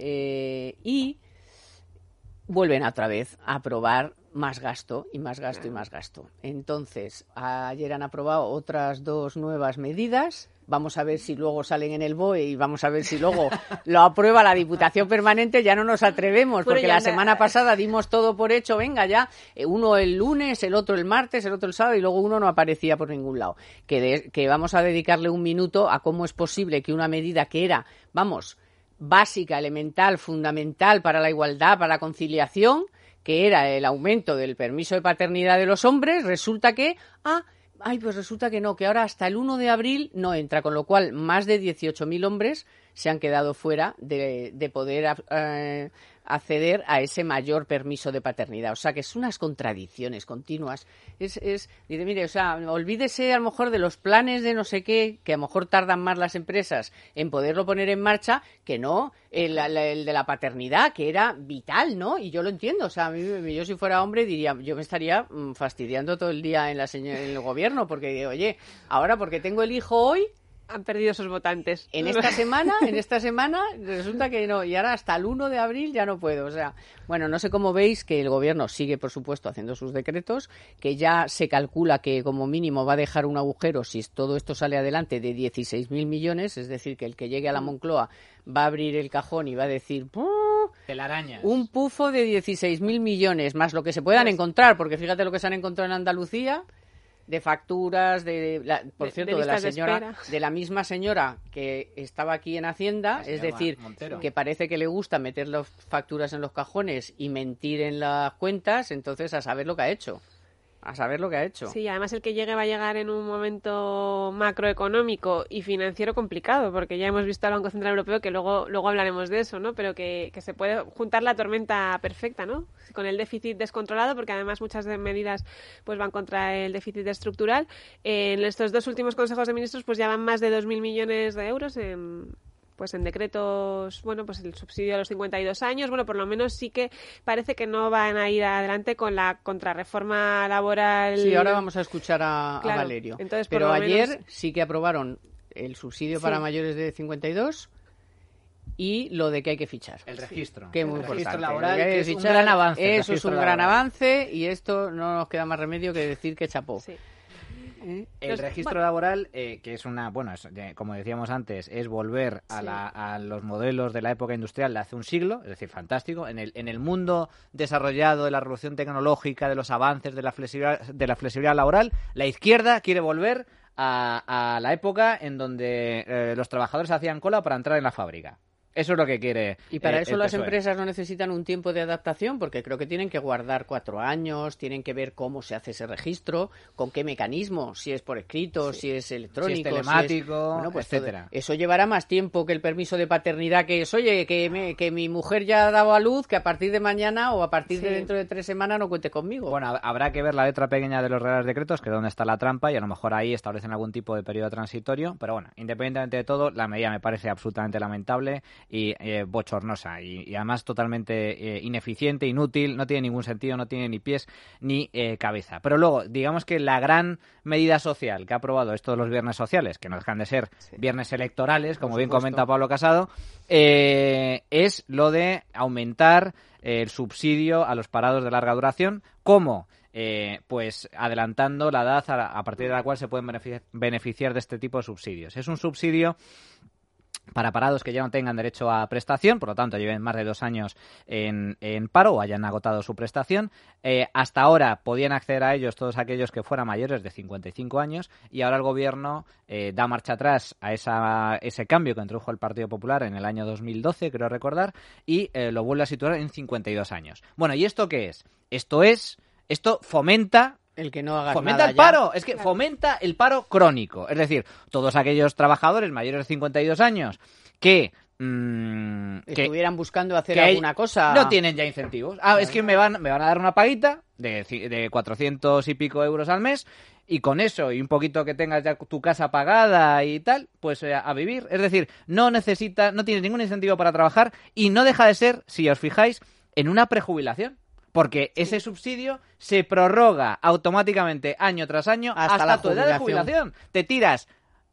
y vuelven otra vez a aprobar más gasto y más gasto y más gasto. Entonces, ayer han aprobado otras 2 nuevas medidas. Vamos a ver si luego salen en el BOE y vamos a ver si luego lo aprueba la Diputación Permanente. Ya no nos atrevemos, porque la semana pasada dimos todo por hecho. Venga, ya, uno el lunes, el otro el martes, el otro el sábado, y luego uno no aparecía por ningún lado. Que vamos a dedicarle un minuto a cómo es posible que una medida que era, básica, elemental, fundamental para la igualdad, para la conciliación, que era el aumento del permiso de paternidad de los hombres, resulta que, pues resulta que no, que ahora hasta el 1 de abril no entra, con lo cual más de 18.000 hombres se han quedado fuera de poder acceder a ese mayor permiso de paternidad. O sea, que es unas contradicciones continuas. Dice, mire, o sea, olvídese a lo mejor de los planes de no sé qué, que a lo mejor tardan más las empresas en poderlo poner en marcha, que no el de la paternidad, que era vital, ¿no? Y yo lo entiendo. O sea, yo si fuera hombre diría, yo me estaría fastidiando todo el día en el gobierno, porque, oye, ahora porque tengo el hijo hoy, han perdido esos votantes. En esta semana resulta que no, y ahora hasta el 1 de abril ya no puedo. O sea, bueno, no sé cómo veis que el gobierno sigue, por supuesto, haciendo sus decretos, que ya se calcula que como mínimo va a dejar un agujero, si todo esto sale adelante, de 16.000 millones, es decir, que el que llegue a la Moncloa va a abrir el cajón y va a decir telarañas. Un pufo de 16.000 millones, más lo que se puedan encontrar, porque fíjate lo que se han encontrado en Andalucía, de facturas, por cierto, de la misma señora que estaba aquí en Hacienda, es decir, Montero, que parece que le gusta meter las facturas en los cajones y mentir en las cuentas. Entonces, a saber lo que ha hecho. Sí, además el que llegue va a llegar en un momento macroeconómico y financiero complicado, porque ya hemos visto al Banco Central Europeo, que luego hablaremos de eso, ¿no? Pero que se puede juntar la tormenta perfecta, ¿no? Con el déficit descontrolado, porque además muchas medidas pues van contra el déficit estructural. En estos 2 últimos consejos de ministros pues ya van más de 2.000 millones de euros en decretos, pues el subsidio a los 52 años, por lo menos sí que parece que no van a ir adelante con la contrarreforma laboral. Sí, ahora vamos a escuchar a Valerio. Entonces, pero ayer sí que aprobaron el subsidio para mayores de 52 y lo de que hay que fichar. El registro. Que es muy el importante. Registro laboral, que es un gran avance. Eso es un gran laboral. avance y esto no nos queda más remedio que decir que chapó. Sí. El registro laboral, que es como decíamos antes, es volver a los modelos de la época industrial de hace un siglo, es decir, fantástico. En el mundo desarrollado de la revolución tecnológica, de los avances de la flexibilidad laboral, la izquierda quiere volver a la época en donde los trabajadores hacían cola para entrar en la fábrica. Eso es lo que quiere. Y para eso las PSOE. empresas no necesitan un tiempo de adaptación, porque creo que tienen que guardar 4 años, tienen que ver cómo se hace ese registro, con qué mecanismo, si es por escrito, si es electrónico, si es telemático, etcétera. Eso llevará más tiempo que el permiso de paternidad, que es, oye, que mi mujer ya ha dado a luz, que a partir de mañana o a partir de dentro de 3 semanas no cuente conmigo. Bueno, habrá que ver la letra pequeña de los reales decretos, que es donde está la trampa, y a lo mejor ahí establecen algún tipo de periodo transitorio, pero bueno, independientemente de todo, la medida me parece absolutamente lamentable y bochornosa y además totalmente ineficiente, inútil, no tiene ningún sentido, no tiene ni pies ni cabeza. Pero luego, digamos que la gran medida social que ha aprobado esto de los viernes sociales, que no dejan de ser viernes electorales, como bien comenta Pablo Casado, es lo de aumentar el subsidio a los parados de larga duración. ¿Cómo? Pues adelantando la edad a partir de la cual se pueden beneficiar de este tipo de subsidios. Es un subsidio para parados que ya no tengan derecho a prestación, por lo tanto lleven más de 2 años en paro o hayan agotado su prestación. Hasta ahora podían acceder a ellos todos aquellos que fueran mayores de 55 años y ahora el Gobierno da marcha atrás a ese cambio que introdujo el Partido Popular en el año 2012, creo recordar, y lo vuelve a situar en 52 años. Bueno, ¿y esto qué es? Esto fomenta... El que no haga fomenta nada el paro, ya. es que fomenta el paro crónico. Es decir, todos aquellos trabajadores mayores de 52 años que estuvieran buscando hacer alguna cosa. No tienen ya incentivos. Es que me van a dar una paguita de 400 y pico euros al mes y con eso y un poquito que tengas ya tu casa pagada y tal, pues a vivir. Es decir, no tienes ningún incentivo para trabajar y no deja de ser, si os fijáis, en una prejubilación. Porque ese subsidio se prorroga automáticamente año tras año hasta tu edad de jubilación. Te tiras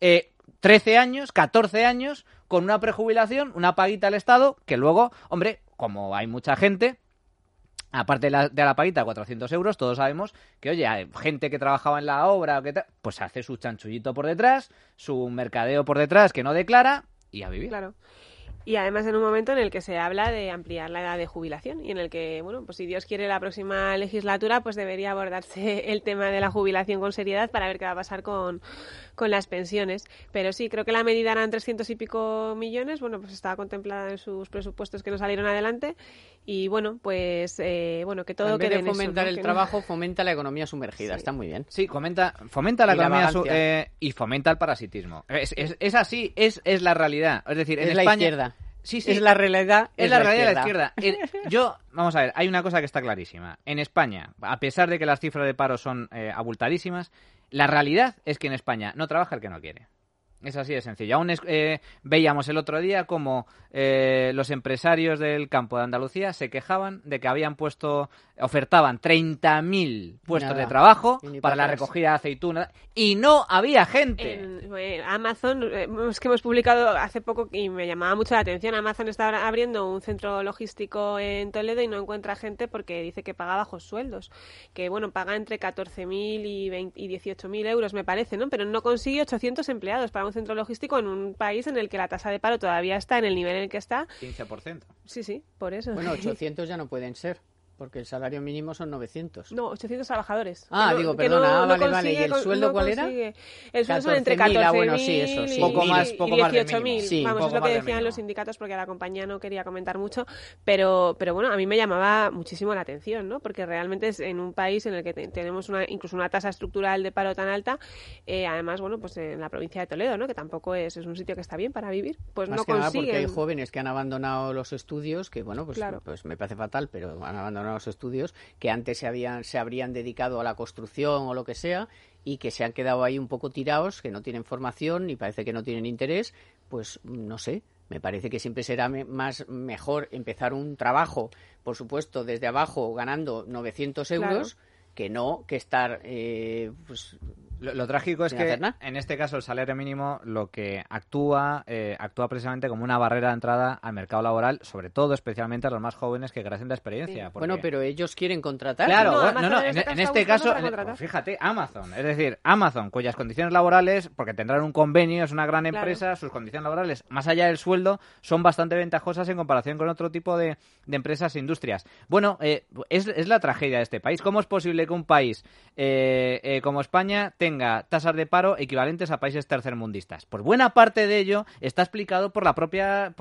13 años, 14 años con una prejubilación, una paguita al Estado, que luego, hombre, como hay mucha gente, aparte de la paguita de 400 euros, todos sabemos que, oye, hay gente que trabajaba en la obra, pues hace su chanchullito por detrás, su mercadeo por detrás que no declara y a vivir. Claro. Y además en un momento en el que se habla de ampliar la edad de jubilación y en el que, bueno, pues si Dios quiere la próxima legislatura, pues debería abordarse el tema de la jubilación con seriedad para ver qué va a pasar con las pensiones. Pero sí, creo que la medida eran 300 y pico millones, bueno, pues estaba contemplada en sus presupuestos que no salieron adelante y, bueno, pues, que todo quede en eso. En vez de fomentar el trabajo, fomenta la economía sumergida, Sí. Está muy bien. Sí, fomenta la economía y fomenta el parasitismo. Es así, es la realidad. Es decir, en Es España... la izquierda. Sí, Es la realidad. Es la realidad de la izquierda. Vamos a ver, hay una cosa que está clarísima. En España, a pesar de que las cifras de paro son abultadísimas, la realidad es que en España no trabaja el que no quiere. Es así de sencillo. Aún veíamos el otro día como los empresarios del campo de Andalucía se quejaban de que ofertaban 30.000 puestos de trabajo para la recogida de aceitunas y no había gente. En Amazon, es que hemos publicado hace poco y me llamaba mucho la atención. Amazon está abriendo un centro logístico en Toledo y no encuentra gente porque dice que paga bajos sueldos. Que, bueno, paga entre 14.000 y 18.000 euros, me parece, ¿no? Pero no consigue 800 empleados para un centro logístico en un país en el que la tasa de paro todavía está en el nivel en el que está. 15%. Sí, por eso. Bueno, 800 ya no pueden ser, porque el salario mínimo son 900. No, 800 trabajadores. Perdona, vale. ¿Y el sueldo cuál era? El sueldo son entre 14.000 bueno, sí, eso, sí. y Poco más 18.000. Sí, vamos, es lo que decían los sindicatos porque la compañía no quería comentar mucho, pero bueno, a mí me llamaba muchísimo la atención, ¿no? Porque realmente es en un país en el que tenemos incluso una tasa estructural de paro tan alta, además, bueno, pues en la provincia de Toledo, ¿no? Que tampoco es un sitio que está bien para vivir, pues más no que nada consiguen. porque hay jóvenes que han abandonado los estudios, que bueno, Claro. pues me parece fatal, pero han abandonado los estudios que antes se habrían dedicado a la construcción o lo que sea y que se han quedado ahí un poco tirados, que no tienen formación y parece que no tienen interés, pues no sé, me parece que siempre será mejor empezar un trabajo, por supuesto, desde abajo ganando 900 euros, Claro. que no que estar Lo trágico es sin que hacer nada. en este caso el salario mínimo lo que actúa precisamente como una barrera de entrada al mercado laboral, sobre todo especialmente a los más jóvenes que carecen de experiencia. Sí. porque- Bueno, pero ellos quieren contratar. Claro, No, bueno, Amazon en este está caso, buscando para contratar. fíjate, Amazon, es decir, Amazon, cuyas condiciones laborales, porque tendrán un convenio, es una gran empresa, sus condiciones laborales, más allá del sueldo, son bastante ventajosas en comparación con otro tipo de empresas e industrias. Bueno, es la tragedia de este país. ¿Cómo es posible que un país como España tenga tasas de paro equivalentes a países tercermundistas? Pues buena parte de ello está explicado por la propia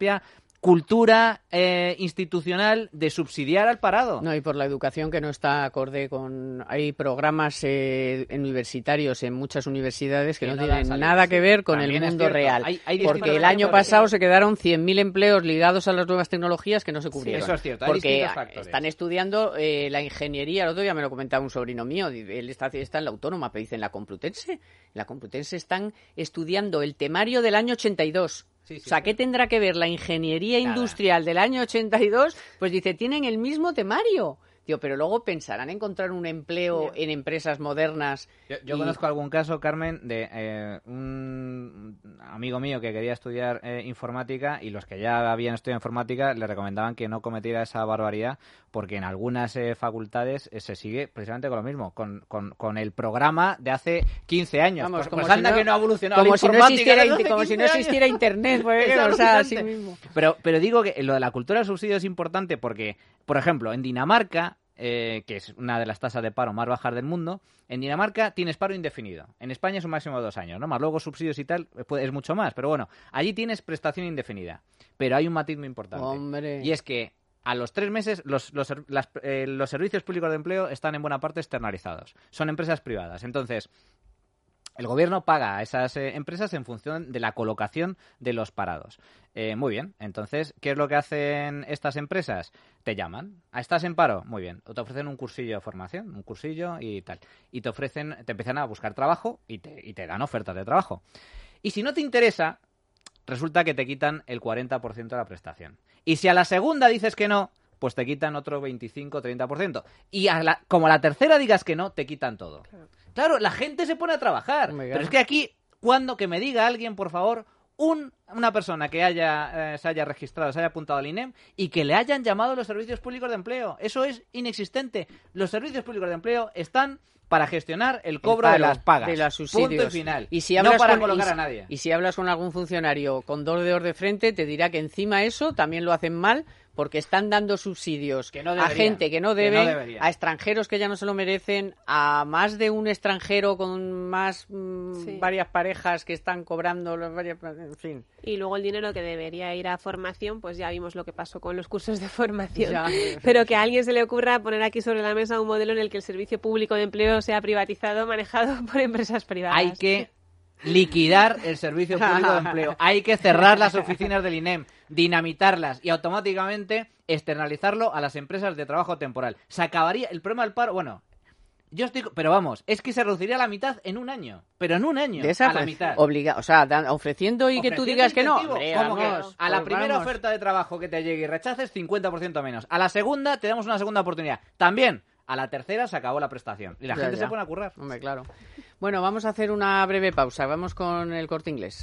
cultura institucional de subsidiar al parado. No, y por la educación que no está acorde con... Hay programas universitarios en muchas universidades que no tienen nada que ver con el mundo real. Porque el año pasado se quedaron 100.000 empleos ligados a las nuevas tecnologías que no se cubrieron. Eso es cierto. Hay Porque distintos factores. están estudiando la ingeniería. El otro día me lo comentaba un sobrino mío. Él está en la Autónoma, pero dice en la Complutense. En la Complutense están estudiando el temario del año 82. Sí, O sea, ¿qué tendrá que ver la ingeniería industrial del año 82? Pues dice, tienen el mismo temario. Digo, pero luego pensarán encontrar un empleo en empresas modernas. Yo conozco algún caso, Carmen, de un amigo mío que quería estudiar informática, y los que ya habían estudiado informática le recomendaban que no cometiera esa barbaridad, porque en algunas facultades se sigue precisamente con lo mismo, con el programa de hace 15 años. Vamos, pues anda que no ha evolucionado como la si no informática existiera, como si no existiera Internet, pues, o sea, así mismo. Pero digo que lo de la cultura del subsidio es importante porque, por ejemplo, en Dinamarca, que es una de las tasas de paro más bajas del mundo, en Dinamarca tienes paro indefinido. En España es un máximo de 2 años, ¿no? Más luego subsidios y tal, es mucho más. Pero bueno, allí tienes prestación indefinida. Pero hay un matiz muy importante. Hombre. Y es que a los 3 meses los servicios públicos de empleo están en buena parte externalizados. Son empresas privadas. Entonces, el gobierno paga a esas empresas en función de la colocación de los parados. Muy bien. Entonces, ¿qué es lo que hacen estas empresas? Te llaman. ¿Estás en paro? Muy bien. O te ofrecen un cursillo de formación, un cursillo y tal. Y te empiezan a buscar trabajo y te dan ofertas de trabajo. Y si no te interesa, resulta que te quitan el 40% de la prestación. Y si a la segunda dices que no, pues te quitan otro 25-30%. Y como a la tercera digas que no, te quitan todo. Claro, la gente se pone a trabajar. Pero es que aquí, que me diga alguien, por favor, una persona que se haya registrado, se haya apuntado al INEM y que le hayan llamado los servicios públicos de empleo. Eso es inexistente. Los servicios públicos de empleo están para gestionar el cobro de las pagas. De los subsidios. Punto y final. Y si no para colocar a nadie. Y si hablas con algún funcionario con 2 dedos de frente, te dirá que encima eso también lo hacen mal, porque están dando subsidios a gente que no debe, a extranjeros que ya no se lo merecen, a más de un extranjero con más varias parejas que están cobrando, en fin. Y luego el dinero que debería ir a formación, pues ya vimos lo que pasó con los cursos de formación. Pero que a alguien se le ocurra poner aquí sobre la mesa un modelo en el que el servicio público de empleo sea privatizado, manejado por empresas privadas. Hay que liquidar el servicio público de empleo. Hay que cerrar las oficinas del INEM, dinamitarlas y automáticamente externalizarlo a las empresas de trabajo temporal. Se acabaría el problema del paro. Bueno, pero vamos, es que se reduciría a la mitad en un año. Pero en un año, a la mitad. Ofreciendo y que tú digas que no. Hombre, vamos, a la primera oferta de trabajo que te llegue y rechaces, 50% menos. A la segunda, te damos una segunda oportunidad. También. A la tercera se acabó la prestación. Y la gente se pone a currar. Hombre, claro. Bueno, vamos a hacer una breve pausa. Vamos con el Corte Inglés.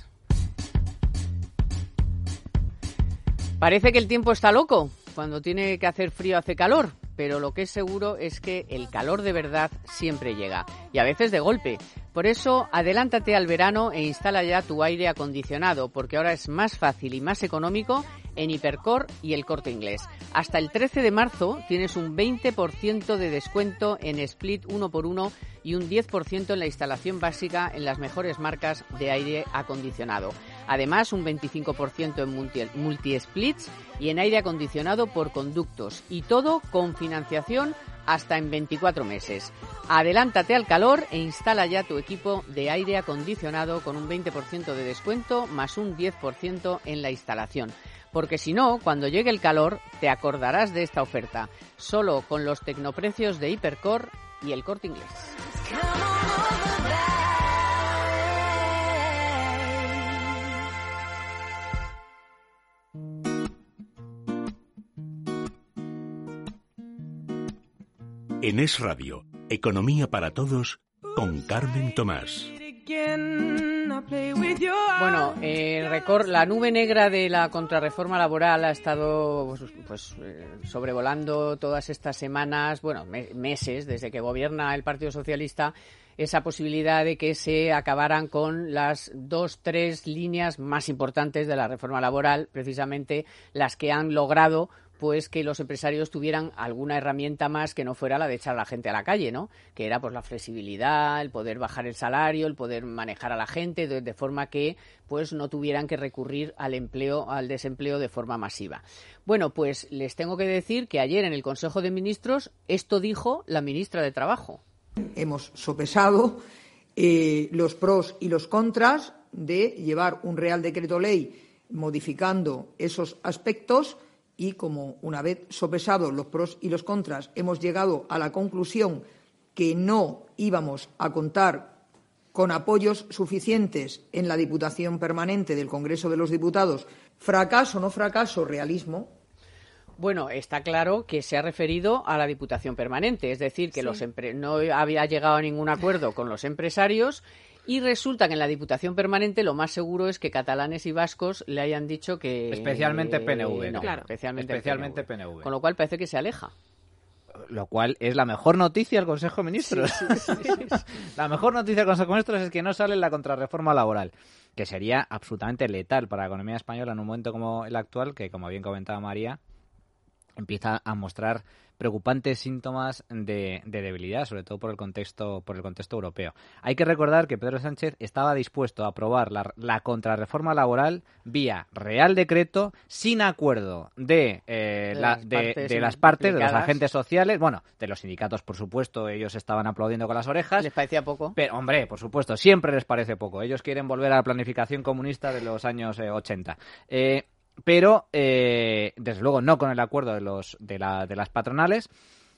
Parece que el tiempo está loco. Cuando tiene que hacer frío hace calor. Pero lo que es seguro es que el calor de verdad siempre llega. Y a veces de golpe. Por eso, adelántate al verano e instala ya tu aire acondicionado, porque ahora es más fácil y más económico en Hipercor y el Corte Inglés. Hasta el 13 de marzo tienes un 20% de descuento en split 1x1 y un 10% en la instalación básica en las mejores marcas de aire acondicionado. Además, un 25% en multi-splits y en aire acondicionado por conductos. Y todo con financiación hasta en 24 meses. Adelántate al calor e instala ya tu equipo de aire acondicionado con un 20% de descuento más un 10% en la instalación. Porque si no, cuando llegue el calor, te acordarás de esta oferta. Solo con los tecnoprecios de Hipercor y el Corte Inglés. En Es Radio, Economía para Todos, con Carmen Tomás. Bueno, la nube negra de la contrarreforma laboral ha estado sobrevolando todas estas semanas, meses, desde que gobierna el Partido Socialista, esa posibilidad de que se acabaran con las 2-3 líneas más importantes de la reforma laboral, precisamente las que han logrado pues que los empresarios tuvieran alguna herramienta más que no fuera la de echar a la gente a la calle, ¿no? Que era pues la flexibilidad, el poder bajar el salario, el poder manejar a la gente de forma que pues no tuvieran que recurrir al desempleo de forma masiva. Bueno, pues les tengo que decir que ayer en el Consejo de Ministros esto dijo la ministra de Trabajo. Hemos sopesado los pros y los contras de llevar un Real Decreto Ley modificando esos aspectos. Y como una vez sopesados los pros y los contras hemos llegado a la conclusión que no íbamos a contar con apoyos suficientes en la Diputación Permanente del Congreso de los Diputados, fracaso, no fracaso, realismo. Bueno, está claro que se ha referido a la Diputación Permanente, es decir, que no había llegado a ningún acuerdo con los empresarios y resulta que en la Diputación Permanente lo más seguro es que catalanes y vascos le hayan dicho que... Especialmente PNV. No, claro. especialmente PNV. Con lo cual parece que se aleja. Lo cual es la mejor noticia del Consejo de Ministros. Sí. La mejor noticia del Consejo de Ministros es que no sale la contrarreforma laboral, que sería absolutamente letal para la economía española en un momento como el actual, que, como bien comentaba María, empieza a mostrar preocupantes síntomas de debilidad, sobre todo por el contexto europeo. Hay que recordar que Pedro Sánchez estaba dispuesto a aprobar la contrarreforma laboral vía Real Decreto, sin acuerdo de las partes, de los agentes sociales, bueno, de los sindicatos, por supuesto, ellos estaban aplaudiendo con las orejas. ¿Les parecía poco? Pero, hombre, por supuesto, siempre les parece poco. Ellos quieren volver a la planificación comunista de los años 80. Pero, desde luego, no con el acuerdo de las patronales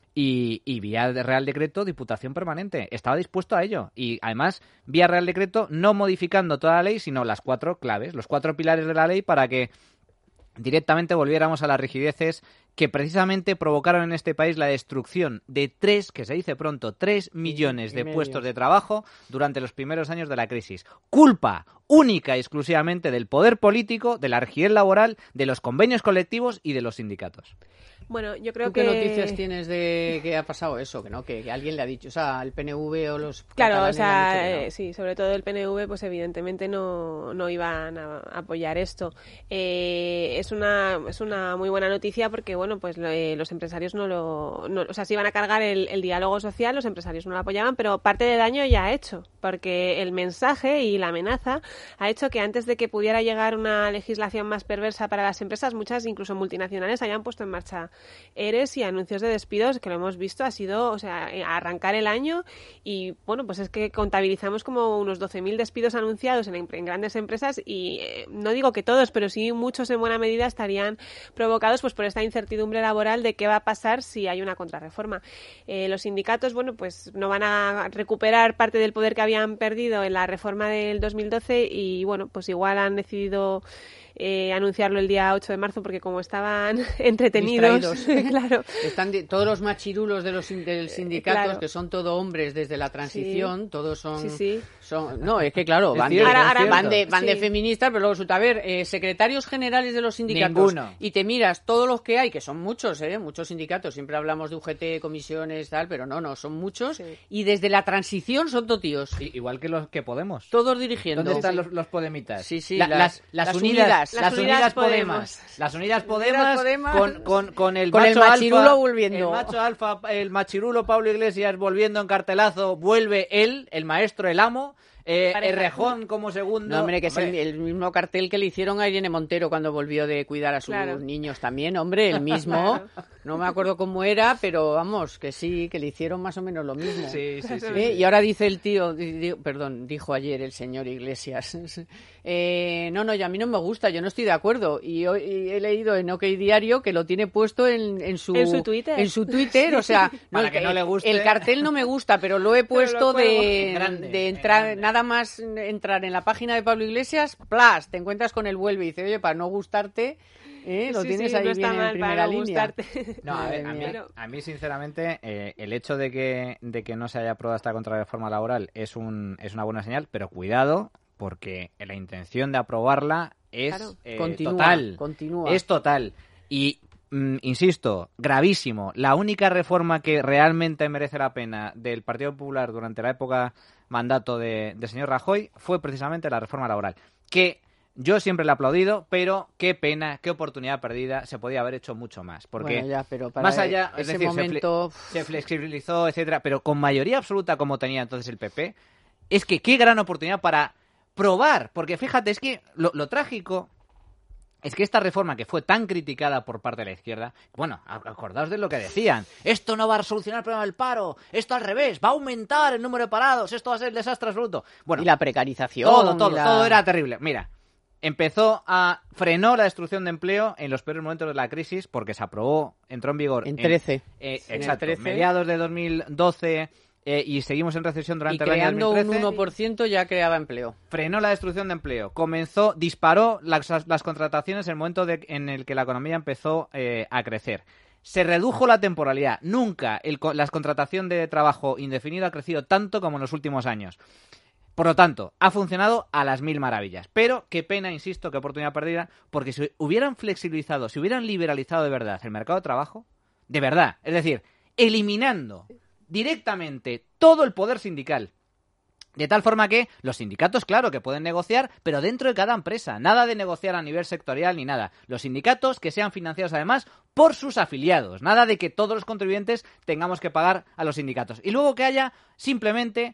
y vía de Real Decreto, Diputación Permanente. Estaba dispuesto a ello. Y, además, vía Real Decreto, no modificando toda la ley, sino las 4 claves, los 4 pilares de la ley para que directamente volviéramos a las rigideces que precisamente provocaron en este país la destrucción de 3 millones de puestos de trabajo durante los primeros años de la crisis. Culpa única y exclusivamente del poder político, de la rigidez laboral, de los convenios colectivos y de los sindicatos. Bueno, yo creo ¿Tú qué noticias tienes de que ha pasado eso? Que alguien le ha dicho, o sea, el PNV o los Claro, o sea, sí, sobre todo el PNV, pues evidentemente no iban a apoyar esto. Es una muy buena noticia porque, bueno, pues los empresarios o sea, se iban a cargar el diálogo social, los empresarios no lo apoyaban, pero parte de daño ya ha hecho, porque el mensaje y la amenaza ha hecho que antes de que pudiera llegar una legislación más perversa para las empresas, muchas, incluso multinacionales, hayan puesto en marcha ERES y anuncios de despidos, que lo hemos visto, ha sido, o sea, arrancar el año y, bueno, pues es que contabilizamos como unos 12.000 despidos anunciados en grandes empresas y no digo que todos, pero sí muchos en buena medida estarían provocados pues por esta incertidumbre laboral de qué va a pasar si hay una contrarreforma. Los sindicatos, bueno, pues no van a recuperar parte del poder que habían perdido en la reforma del 2012 y, bueno, pues igual han decidido anunciarlo el día 8 de marzo porque como estaban entretenidos, claro. Están todos los machirulos del sindicato, claro. que son todo hombres desde la transición, sí. Todos son... Sí. No, es que claro, van de feministas, pero luego resulta, a ver, secretarios generales de los sindicatos, ninguno. Y te miras todos los que hay, que son muchos, muchos sindicatos, siempre hablamos de UGT, comisiones, tal, pero no, son muchos, sí. Y desde la transición son todos tíos. Igual que los que Podemos. Todos dirigiendo. ¿Dónde están los podemitas? Sí, las unidas. Las Unidas Podemos. Las Unidas Podemos con el machirulo alfa, volviendo. El macho alfa, el machirulo Pablo Iglesias volviendo en cartelazo, vuelve él, el maestro, el amo. Errejón como segundo. No, hombre, que es el mismo cartel que le hicieron a Irene Montero cuando volvió de cuidar a sus niños también, hombre, el mismo. No me acuerdo cómo era, pero vamos, que sí, que le hicieron más o menos lo mismo. Sí. Y ahora dice el tío, dijo ayer el señor Iglesias, no, y a mí no me gusta, yo no estoy de acuerdo. Y hoy he leído en OK Diario que lo tiene puesto en su Twitter. En su Twitter, o sea, para que no le guste. El cartel no me gusta, pero lo he puesto de entrar, nada más entrar en la página de Pablo Iglesias, ¡plas! Te encuentras con el vuelve y dice, oye, para no gustarte, lo tienes ahí bien en primera línea. No, a mí sinceramente, el hecho de que no se haya aprobado esta contrarreforma laboral es una buena señal, pero cuidado, porque la intención de aprobarla es total. Es total. Y insisto, gravísimo. La única reforma que realmente merece la pena del Partido Popular durante la época mandato del señor Rajoy fue precisamente la reforma laboral, que yo siempre le he aplaudido, pero qué pena, qué oportunidad perdida, se podía haber hecho mucho más, porque pero para más allá, ese es decir, momento se flexibilizó, etcétera, pero con mayoría absoluta como tenía entonces el PP, es que qué gran oportunidad para probar, porque fíjate, es que lo trágico es que esta reforma que fue tan criticada por parte de la izquierda, bueno, acordaos de lo que decían, esto no va a solucionar el problema del paro, esto al revés, va a aumentar el número de parados, esto va a ser el desastre absoluto. Bueno, y la precarización. Todo era terrible. Mira, frenó la destrucción de empleo en los peores momentos de la crisis porque se aprobó, entró en vigor en 13. Exacto, mediados de 2012, y seguimos en recesión durante y el año 2013. creando un 1% ya creaba empleo. Frenó la destrucción de empleo. Disparó las contrataciones en el momento en el que la economía empezó a crecer. Se redujo la temporalidad. Nunca la contratación de trabajo indefinido ha crecido tanto como en los últimos años. Por lo tanto, ha funcionado a las mil maravillas. Pero qué pena, insisto, qué oportunidad perdida, porque si hubieran flexibilizado, si hubieran liberalizado de verdad el mercado de trabajo, de verdad, es decir, eliminando directamente todo el poder sindical, de tal forma que los sindicatos, claro, que pueden negociar, pero dentro de cada empresa. Nada de negociar a nivel sectorial ni nada. Los sindicatos que sean financiados además por sus afiliados. Nada de que todos los contribuyentes tengamos que pagar a los sindicatos. Y luego que haya simplemente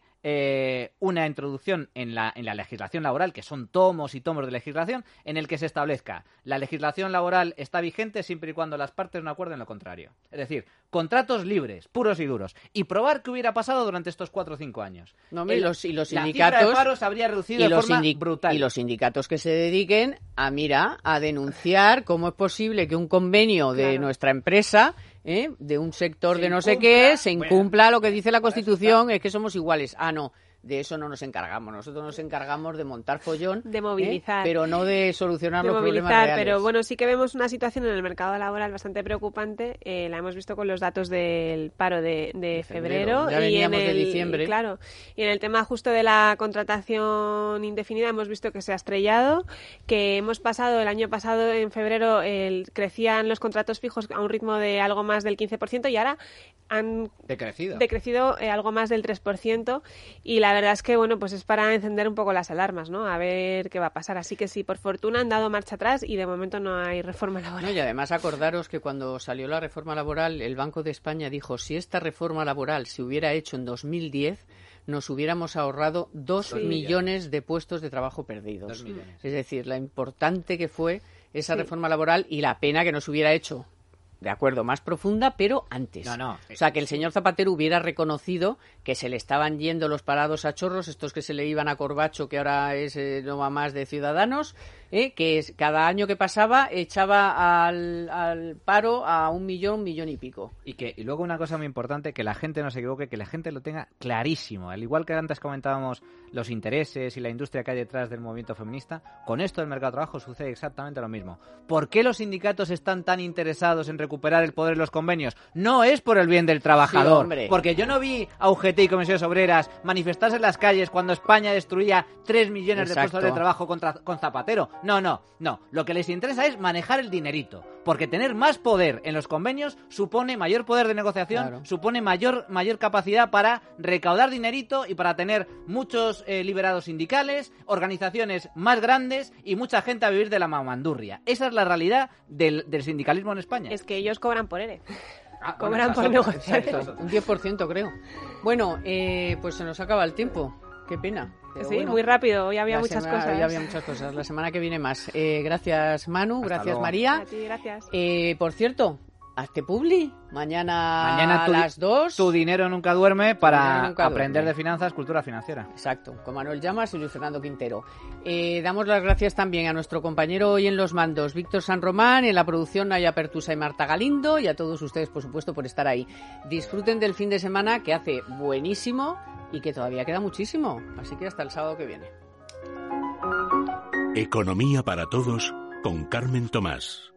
una introducción en la legislación laboral, que son tomos y tomos de legislación, en el que se establezca la legislación laboral está vigente siempre y cuando las partes no acuerden lo contrario. Es decir, contratos libres, puros y duros. Y probar qué hubiera pasado durante estos 4 o 5 años. No, y los sindicatos, la cifra de paro se habría reducido de forma brutal. Y los sindicatos que se dediquen a denunciar cómo es posible que un convenio de nuestra empresa, de un sector de no sé qué, se incumpla lo que dice la Constitución, es que somos iguales. Ah, no, de eso no nos encargamos. Nosotros nos encargamos de montar follón, de movilizar, pero no de solucionar los problemas reales. Pero bueno, sí que vemos una situación en el mercado laboral bastante preocupante. La hemos visto con los datos del paro de febrero ya y de diciembre. Claro, y en el tema justo de la contratación indefinida hemos visto que se ha estrellado, que hemos pasado el año pasado en febrero crecían los contratos fijos a un ritmo de algo más del 15% y ahora han decrecido algo más del 3%, y la verdad es que bueno, pues es para encender un poco las alarmas, ¿no? A ver qué va a pasar. Así que sí, por fortuna han dado marcha atrás y de momento no hay reforma laboral. No, y además acordaros que cuando salió la reforma laboral, el Banco de España dijo, si esta reforma laboral se hubiera hecho en 2010, nos hubiéramos ahorrado 2 millones de puestos de trabajo perdidos. Es decir, la importante que fue esa reforma laboral y la pena que no se hubiera hecho, de acuerdo, más profunda, pero antes. O sea, que el señor Zapatero hubiera reconocido que se le estaban yendo los parados a chorros, estos que se le iban a Corbacho, que ahora es no va más de Ciudadanos, que cada año que pasaba echaba al paro a 1 millón y pico. Y luego una cosa muy importante, que la gente no se equivoque, que la gente lo tenga clarísimo. Al igual que antes comentábamos los intereses y la industria que hay detrás del movimiento feminista, con esto del mercado de trabajo sucede exactamente lo mismo. ¿Por qué los sindicatos están tan interesados en recuperar el poder de los convenios? No es por el bien del trabajador, porque yo no vi a UGT y Comisiones Obreras manifestarse en las calles cuando España destruía 3 millones de puestos de trabajo con Zapatero. No. Lo que les interesa es manejar el dinerito, porque tener más poder en los convenios supone mayor poder de negociación, supone mayor capacidad para recaudar dinerito y para tener muchos liberados sindicales, organizaciones más grandes y mucha gente a vivir de la mamandurria. Esa es la realidad del sindicalismo en España. Es que ellos cobran por ERE. Cobran por negociar. Un 10% creo. Bueno, pues se nos acaba el tiempo. Qué pena. Sí, bueno, muy rápido. Hoy había muchas cosas. Hoy había muchas cosas. La semana que viene más. Gracias, Manu. Gracias, luego. María. A ti, gracias. Por cierto, hazte publi. Mañana a las 2. Tu dinero nunca duerme para aprender de finanzas, cultura financiera. Exacto. Con Manuel Llamas y Luis Fernando Quintero. Damos las gracias también a nuestro compañero hoy en los mandos, Víctor San Román, en la producción Naya Pertusa y Marta Galindo, y a todos ustedes, por supuesto, por estar ahí. Disfruten del fin de semana, que hace buenísimo y que todavía queda muchísimo. Así que hasta el sábado que viene. Economía para todos con Carmen Tomás.